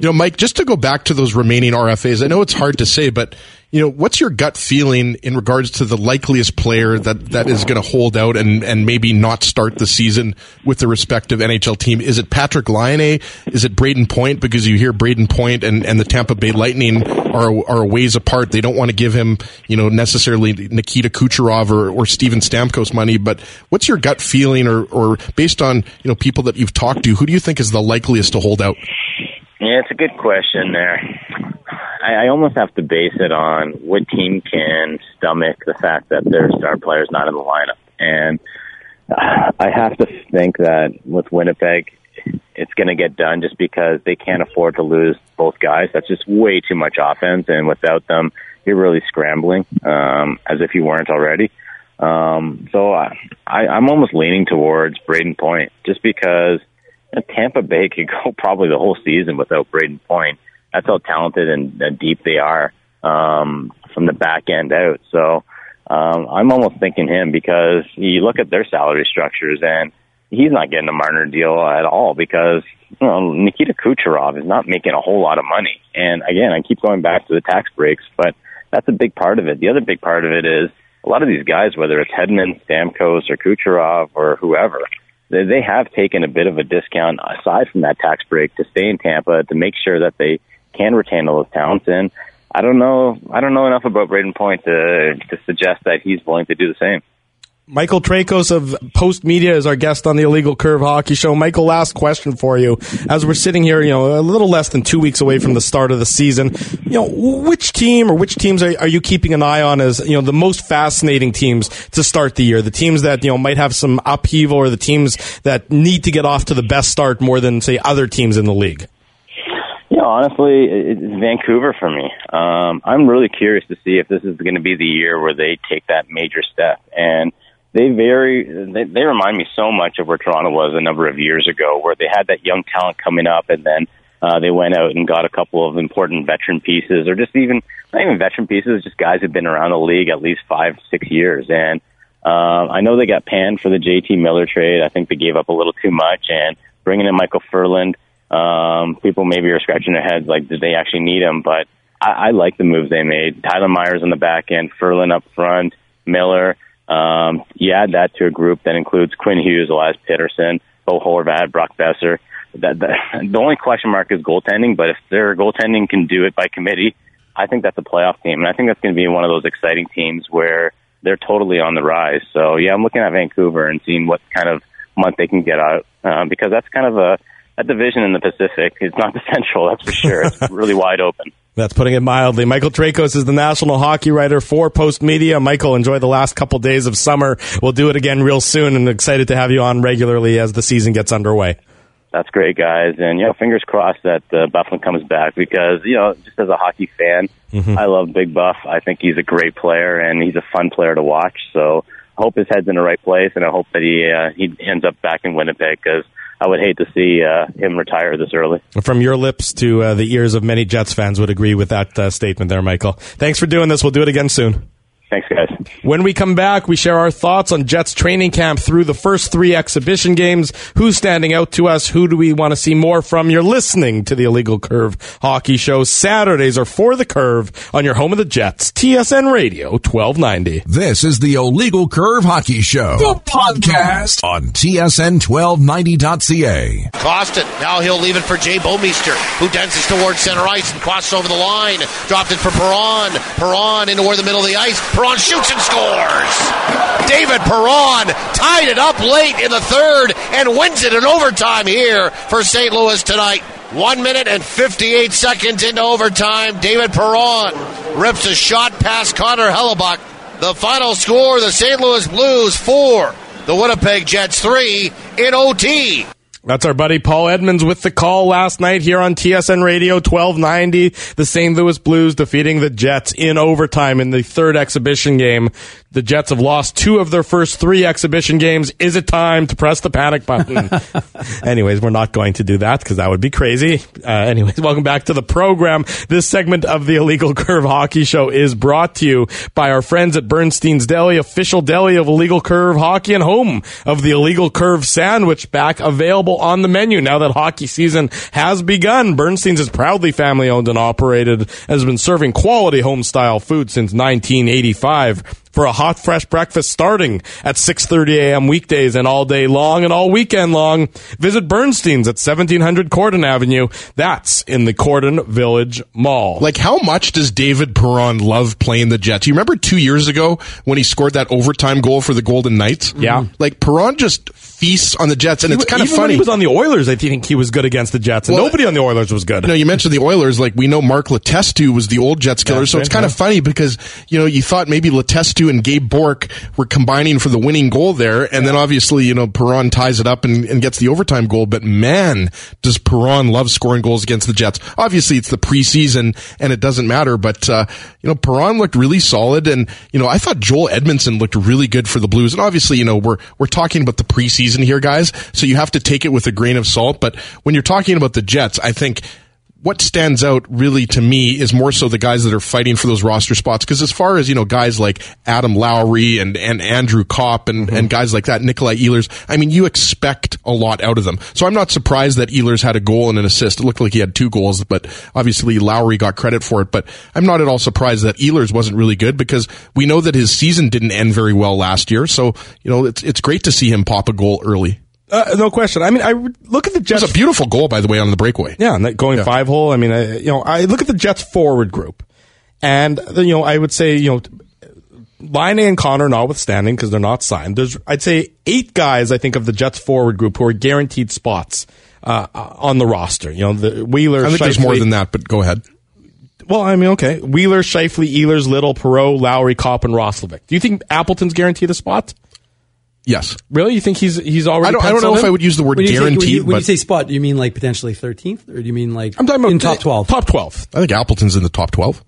You know, Mike, just to go back to those remaining R F As, I know it's hard to say, but you know, what's your gut feeling in regards to the likeliest player that, that is going to hold out and, and maybe not start the season with the respective N H L team? Is it Patrick Laine? Is it Braden Point? Because you hear Braden Point and, and the Tampa Bay Lightning are are a ways apart. They don't want to give him, you know, necessarily Nikita Kucherov or, or Steven Stamkos money. But what's your gut feeling, or, or based on, you know, people that you've talked to, who do you think is the likeliest to hold out? Yeah, it's a good question there. I, I almost have to base it on what team can stomach the fact that their star player's not in the lineup. And uh, I have to think that with Winnipeg, it's going to get done just because they can't afford to lose both guys. That's just way too much offense, and without them, you're really scrambling, um, as if you weren't already. Um, so I, I, I'm almost leaning towards Braden Point, just because Tampa Bay could go probably the whole season without Braden Point. That's how talented and, and deep they are um, from the back end out. So um, I'm almost thinking him, because you look at their salary structures and he's not getting a Marner deal at all, because you know, Nikita Kucherov is not making a whole lot of money. And again, I keep going back to the tax breaks, but that's a big part of it. The other big part of it is a lot of these guys, whether it's Hedman, Stamkos, or Kucherov, or whoever, they, they have taken a bit of a discount aside from that tax break to stay in Tampa to make sure that they can retain all those talents. And I don't know, I don't know enough about Braden Point to to suggest that he's willing to do the same. Michael Trakos of Post Media is our guest on the Illegal Curve Hockey Show. Michael, last question for you. As we're sitting here, you know, a little less than two weeks away from the start of the season, you know, which team or which teams are, are you keeping an eye on as, you know, the most fascinating teams to start the year? The teams that, you know, might have some upheaval, or the teams that need to get off to the best start more than, say, other teams in the league? Yeah, honestly, it's Vancouver for me. Um, I'm really curious to see if this is going to be the year where they take that major step. And They very they, they remind me so much of where Toronto was a number of years ago, where they had that young talent coming up, and then uh, they went out and got a couple of important veteran pieces, or just even not even veteran pieces, just guys who've been around the league at least five, six years. And uh, I know they got panned for the J T Miller trade. I think they gave up a little too much, and bringing in Michael Furland, um, people maybe are scratching their heads like, did they actually need him? But I, I like the moves they made. Tyler Myers on the back end, Furland up front, Miller. Um, you add that to a group that includes Quinn Hughes, Elias Pettersson, Bo Horvat, Brock Besser. That, that, the only question mark is goaltending, but if their goaltending can do it by committee, I think that's a playoff team. And I think that's going to be one of those exciting teams where they're totally on the rise. So, yeah, I'm looking at Vancouver and seeing what kind of month they can get out, um, because that's kind of a, a division in the Pacific. It's not the Central, that's for sure. It's really wide open. That's putting it mildly. Michael Trakos is the national hockey writer for Post Media. Michael, enjoy the last couple days of summer. We'll do it again real soon, and excited to have you on regularly as the season gets underway. That's great, guys. And, you know, fingers crossed that uh, Bufflin comes back, because, you know, just as a hockey fan, mm-hmm. I love Big Buff. I think he's a great player, and he's a fun player to watch. So I hope his head's in the right place, and I hope that he uh, he ends up back in Winnipeg, because I would hate to see uh, him retire this early. From your lips to uh, the ears of many Jets fans would agree with that uh, statement there, Michael. Thanks for doing this. We'll do it again soon. Thanks, guys. When we come back, we share our thoughts on Jets training camp through the first three exhibition games. Who's standing out to us? Who do we want to see more from? You're listening to the Illegal Curve Hockey Show. Saturdays are For the Curve on your home of the Jets, T S N Radio twelve ninety. This is the Illegal Curve Hockey Show, the podcast on T S N twelve ninety dot C A. Costin, now he'll leave it for Jay Bouwmeester, who dances towards center ice and crosses over the line. Dropped it for Perron. Perron into where the middle of the ice. Perron shoots and scores. David Perron tied it up late in the third and wins it in overtime here for Saint Louis tonight. One minute and fifty-eight seconds into overtime. David Perron rips a shot past Connor Hellebuck. The final score, the Saint Louis Blues four, the Winnipeg Jets three in O T. That's our buddy Paul Edmonds with the call last night here on T S N Radio twelve ninety. The Saint Louis Blues defeating the Jets in overtime in the third exhibition game. The Jets have lost two of their first three exhibition games. Is it time to press the panic button? Anyways, we're not going to do that because that would be crazy. Uh, anyways, welcome back to the program. This segment of the Illegal Curve Hockey Show is brought to you by our friends at Bernstein's Deli, official deli of Illegal Curve Hockey and home of the Illegal Curve Sandwich, back available on the menu now that hockey season has begun. Bernstein's is proudly family owned and operated, has been serving quality home-style food since nineteen eighty-five. For a hot, fresh breakfast starting at six thirty a.m. weekdays and all day long and all weekend long, visit Bernstein's at seventeen hundred Cordon Avenue. That's in the Cordon Village Mall. Like, how much does David Perron love playing the Jets? You remember two years ago when he scored that overtime goal for the Golden Knights? Yeah. Like, Perron just feasts on the Jets, and he, it's kind of even funny. When he was on the Oilers, I think he was good against the Jets, and well, nobody on the Oilers was good. You know, you mentioned the Oilers. Like, we know Mark Letestu was the old Jets killer, That's so it's kind of funny because, you know, you thought maybe Letestu and Gabe Bourque were combining for the winning goal there, and yeah. then obviously, you know, Perron ties it up and, and gets the overtime goal, but man, does Perron love scoring goals against the Jets. Obviously, it's the preseason, and it doesn't matter, but, uh, you know, Perron looked really solid, and, you know, I thought Joel Edmondson looked really good for the Blues, and obviously, you know, we're, we're talking about the preseason here, guys, so you have to take it with a grain of salt, but when you're talking about the Jets, I think what stands out really to me is more so the guys that are fighting for those roster spots. Because as far as, you know, guys like Adam Lowry and, and Andrew Kopp and, mm-hmm. and guys like that, Nikolai Ehlers, I mean, you expect a lot out of them. So I'm not surprised that Ehlers had a goal and an assist. It looked like he had two goals, but obviously Lowry got credit for it. But I'm not at all surprised that Ehlers wasn't really good because we know that his season didn't end very well last year. So, you know, it's, it's great to see him pop a goal early. Uh, no question. I mean, I look at the Jets. It was a beautiful goal, by the way, on the breakaway. Yeah, and going yeah. five hole. I mean, I, you know, I look at the Jets forward group, and you know, I would say, you know, Laine and Connor notwithstanding because they're not signed. There's, I'd say, eight guys. I think of the Jets forward group who are guaranteed spots uh, on the roster. You know, the Wheeler. I think Scheifele, there's more than that, but go ahead. Well, I mean, okay, Wheeler, Scheifele, Ehlers, Little, Perreault, Lowry, Kopp, and Roslovic. Do you think Appleton's guaranteed a spot? Yes. Really? You think he's he's already? I don't, I don't know in? if I would use the word when guaranteed. Say, when, you, when but you say spot, do you mean like potentially thirteenth, or do you mean like I'm talking about in top twelve? Top twelve. I think Appleton's in the top twelve.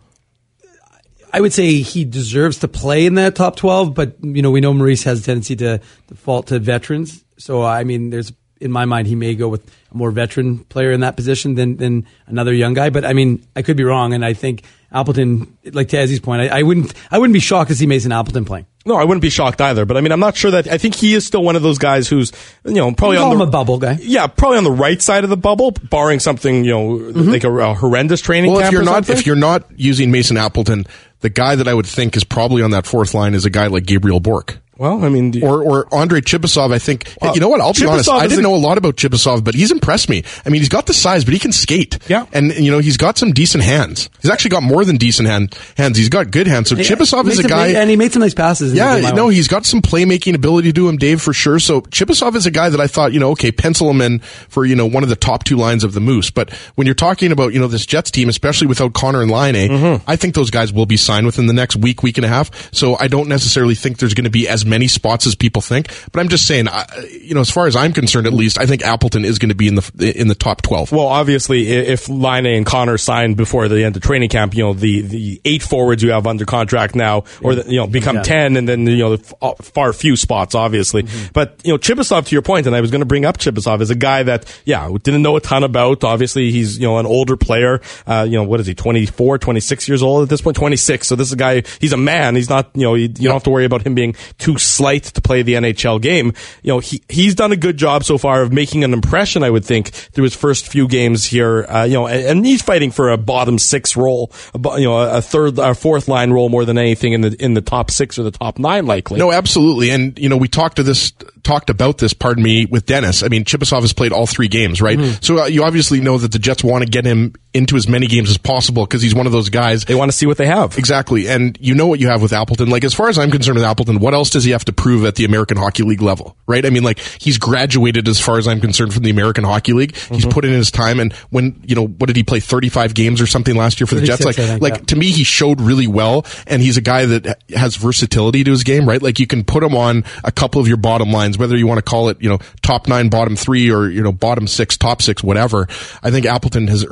I would say he deserves to play in that top twelve, but you know we know Maurice has a tendency to default to veterans. So I mean, there's in my mind he may go with a more veteran player in that position than than another young guy. But I mean, I could be wrong, and I think Appleton, like to Ezzy's point, I, I wouldn't I wouldn't be shocked to see Mason Appleton playing. No, I wouldn't be shocked either. But I mean, I'm not sure that. I think he is still one of those guys who's, you know, probably call on the him a bubble guy. Yeah, probably on the right side of the bubble, barring something, you know, mm-hmm. like a, a horrendous training well, camp. if you're or not something. if you're not using Mason Appleton, the guy that I would think is probably on that fourth line is a guy like Gabriel Bourque. Well, I mean, or or Andre Chibisov. I think well, you know what? I'll be Chibisov honest. I didn't a, know a lot about Chibisov, but he's impressed me. I mean, he's got the size, but he can skate. Yeah, and you know he's got some decent hands. He's actually got more than decent hand, hands. He's got good hands. So yeah, Chibisov is a guy, made, and he made some nice passes. Yeah, no, he's got some playmaking ability to him, Dave, for sure. So Chibisov is a guy that I thought, you know, okay, pencil him in for you know one of the top two lines of the Moose. But when you're talking about you know this Jets team, especially without Connor and Laine, mm-hmm. I think those guys will be signed within the next week, week and a half. So I don't necessarily think there's going to be as many spots as people think, but I'm just saying, I, you know, as far as I'm concerned, at least, I think Appleton is going to be in the in the top twelve. Well, obviously, if Laine and Connor signed before the end of training camp, you know, the, the eight forwards you have under contract now, or the, you know, become yeah. ten, and then you know, the far few spots, obviously. Mm-hmm. But you know, Chibisov, to your point, and I was going to bring up Chibisov as a guy that, yeah, didn't know a ton about. Obviously, he's you know an older player. Uh, you know, what is he, twenty-four, twenty-six years old at this point? twenty-six. So this is a guy. He's a man. He's not. You know, you, you don't have to worry about him being too slight to play the N H L game. You know, he he's done a good job so far of making an impression, I would think, through his first few games here. Uh, you know, and, and he's fighting for a bottom six role, a, you know, a third, a fourth line role more than anything in the in the top six or the top nine, likely. No, absolutely. And you know, we talked to this, talked about this, pardon me, with Dennis. I mean, Chibisov has played all three games, right? Mm-hmm. So uh, you obviously know that the Jets want to get him into as many games as possible because he's one of those guys. They want to see what they have. Exactly. And you know what you have with Appleton. Like, as far as I'm concerned with Appleton, what else does he have to prove at the American Hockey League level, right? I mean, like, he's graduated as far as I'm concerned from the American Hockey League. Mm-hmm. He's put in his time, and when, you know, what did he play, thirty-five games or something last year for the Jets? Like, think, like yeah. to me, he showed really well, and he's a guy that has versatility to his game, right? Like, you can put him on a couple of your bottom lines, whether you want to call it, you know, top nine, bottom three, or, you know, bottom six, top six, whatever. I think Appleton has earned that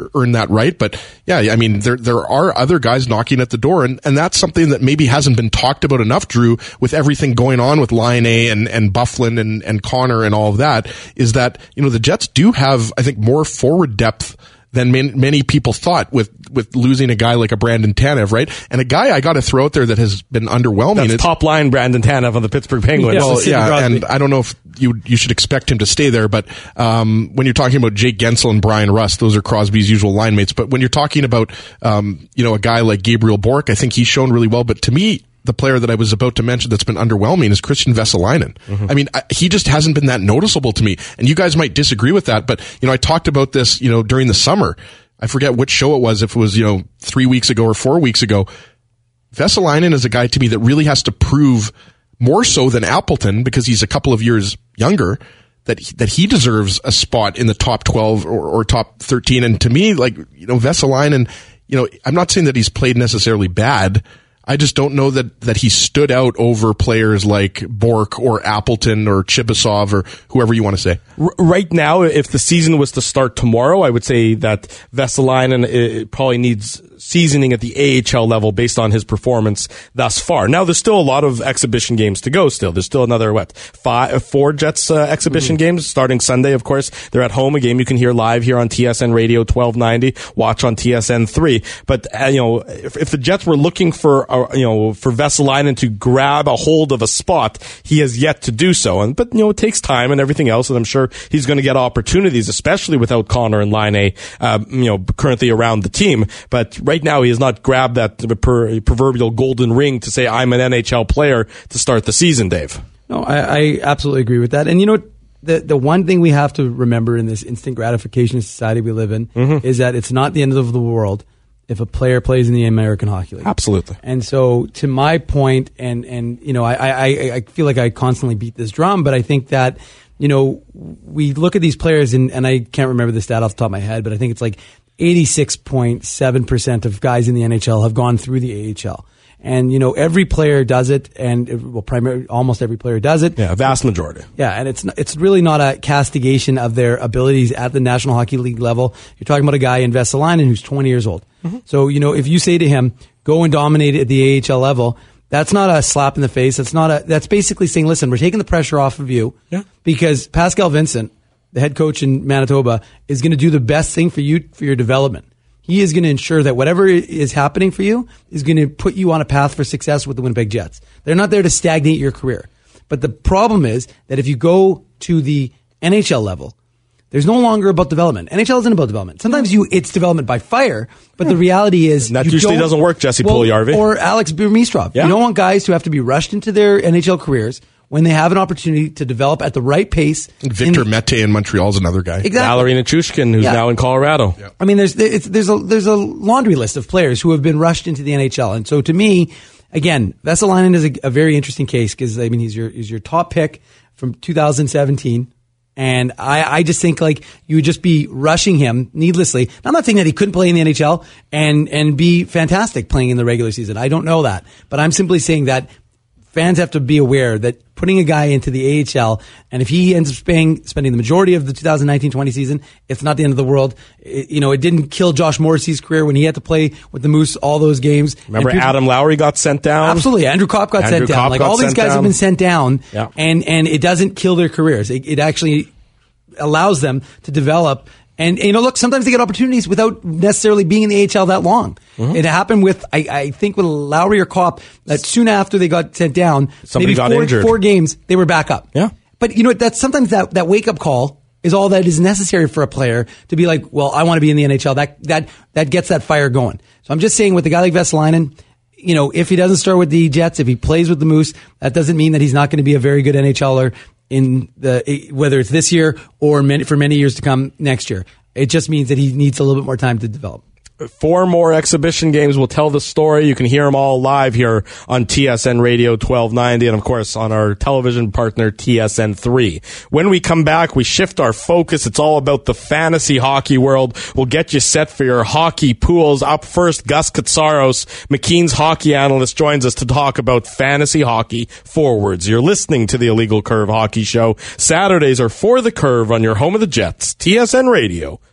right. But yeah, I mean, there there are other guys knocking at the door, and, and that's something that maybe hasn't been talked about enough, Drew, with everything going on with Laine and, and Byfuglien and, and Connor and all of that, is that, you know, the Jets do have, I think, more forward depth than many, many people thought with, with losing a guy like a Brandon Tanev, right? And a guy I got to throw out there that has been underwhelming. That's top line Brandon Tanev on the Pittsburgh Penguins. Yeah, well, yeah, and I don't know if you you should expect him to stay there, but um, when you're talking about Jake Gensel and Brian Rust, those are Crosby's usual line mates. But when you're talking about um, you know, a guy like Gabriel Bourque, I think he's shown really well. But to me, the player that I was about to mention that's been underwhelming is Christian Vesalainen. Mm-hmm. I mean, I, he just hasn't been that noticeable to me. And you guys might disagree with that, but, you know, I talked about this, you know, during the summer. I forget which show it was, if it was, you know, three weeks ago or four weeks ago. Vesalainen is a guy to me that really has to prove more so than Appleton, because he's a couple of years younger, that he, that he deserves a spot in the top twelve or, or top thirteen. And to me, like, you know, Vesalainen, you know, I'm not saying that he's played necessarily bad. I just don't know that, that he stood out over players like Bourque or Appleton or Chibisov or whoever you want to say. R- right now, if the season was to start tomorrow, I would say that Vesalainen probably needs seasoning at the A H L level based on his performance thus far. Now, there's still a lot of exhibition games to go still. There's still another, what, five, four Jets uh, exhibition mm-hmm. games starting Sunday, of course. They're at home, a game you can hear live here on T S N Radio twelve ninety, watch on T S N three. But, uh, you know, if, if the Jets were looking for, uh, you know, for Vesalainen to grab a hold of a spot, he has yet to do so. And, but, you know, it takes time and everything else, and I'm sure he's going to get opportunities, especially without Connor and Laine, uh, you know, currently around the team. But right now, he has not grabbed that per, proverbial golden ring to say, I'm an N H L player to start the season, Dave. No, I, I absolutely agree with that. And you know what? The, the one thing we have to remember in this instant gratification society we live in mm-hmm. is that it's not the end of the world if a player plays in the American Hockey League. Absolutely. And so, to my point, and, and you know, I, I, I feel like I constantly beat this drum, but I think that, you know, we look at these players, and, and I can't remember the stat off the top of my head, but I think it's like eighty-six point seven percent of guys in the N H L have gone through the A H L. And, you know, every player does it, and, well, primarily, almost every player does it. Yeah, a vast majority. Yeah, and it's it's really not a castigation of their abilities at the National Hockey League level. You're talking about a guy in Vesalainen who's twenty years old. Mm-hmm. So, you know, if you say to him, go and dominate at the A H L level, that's not a slap in the face. That's not a, that's basically saying, listen, we're taking the pressure off of you. Yeah. Because Pascal Vincent, the head coach in Manitoba, is going to do the best thing for you, for your development. He is going to ensure that whatever is happening for you is going to put you on a path for success with the Winnipeg Jets. They're not there to stagnate your career. But the problem is that if you go to the N H L level, there's no longer about development. N H L isn't about development. Sometimes you it's development by fire, but the reality is and that you usually doesn't work, Jesse well, Puljujarvi. Or Alex Burmistrov. Yeah. You don't want guys who have to be rushed into their N H L careers when they have an opportunity to develop at the right pace. Victor in, Mete in Montreal is another guy. Exactly. Valerie Nichushkin, who's yeah. now in Colorado. Yeah. I mean, there's it's, there's a there's a laundry list of players who have been rushed into the N H L, and so to me, again, Vesalainen is a, a very interesting case because I mean he's your he's your top pick from two thousand seventeen. And I, I just think like you would just be rushing him needlessly. Now, I'm not saying that he couldn't play in the N H L and, and be fantastic playing in the regular season. I don't know that. But I'm simply saying that fans have to be aware that putting a guy into the A H L, and if he ends up spending, spending the majority of the two thousand nineteen twenty season, it's not the end of the world. It, you know, it didn't kill Josh Morrissey's career when he had to play with the Moose all those games. Remember people, Adam Lowry got sent down? Absolutely. Andrew Kopp got Andrew sent down. Kopp like got all these guys down. have been sent down, yeah. and, and it doesn't kill their careers. It, it actually allows them to develop. And, you know, look, sometimes they get opportunities without necessarily being in the A H L that long. Mm-hmm. It happened with, I, I think, with Lowry or Kopp, that soon after they got sent down, Somebody maybe got four, injured. four games, they were back up. Yeah. But, you know, that's sometimes that, that wake-up call is all that is necessary for a player to be like, well, I want to be in the N H L. That, that, that gets that fire going. So I'm just saying with a guy like Vesalainen, you know, if he doesn't start with the Jets, if he plays with the Moose, that doesn't mean that he's not going to be a very good NHLer in the, whether it's this year or many, for many years to come next year. It just means that he needs a little bit more time to develop. Four more exhibition games will tell the story. You can hear them all live here on T S N Radio twelve ninety and, of course, on our television partner T S N three. When we come back, we shift our focus. It's all about the fantasy hockey world. We'll get you set for your hockey pools. Up first, Gus Katsaros, McKeen's hockey analyst, joins us to talk about fantasy hockey forwards. You're listening to the Illegal Curve Hockey Show. Saturdays are For the Curve on your home of the Jets, T S N Radio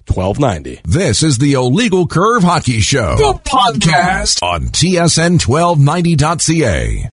twelve ninety. This is the Illegal Curve Hockey Show, the podcast on T S N twelve ninety dot C A.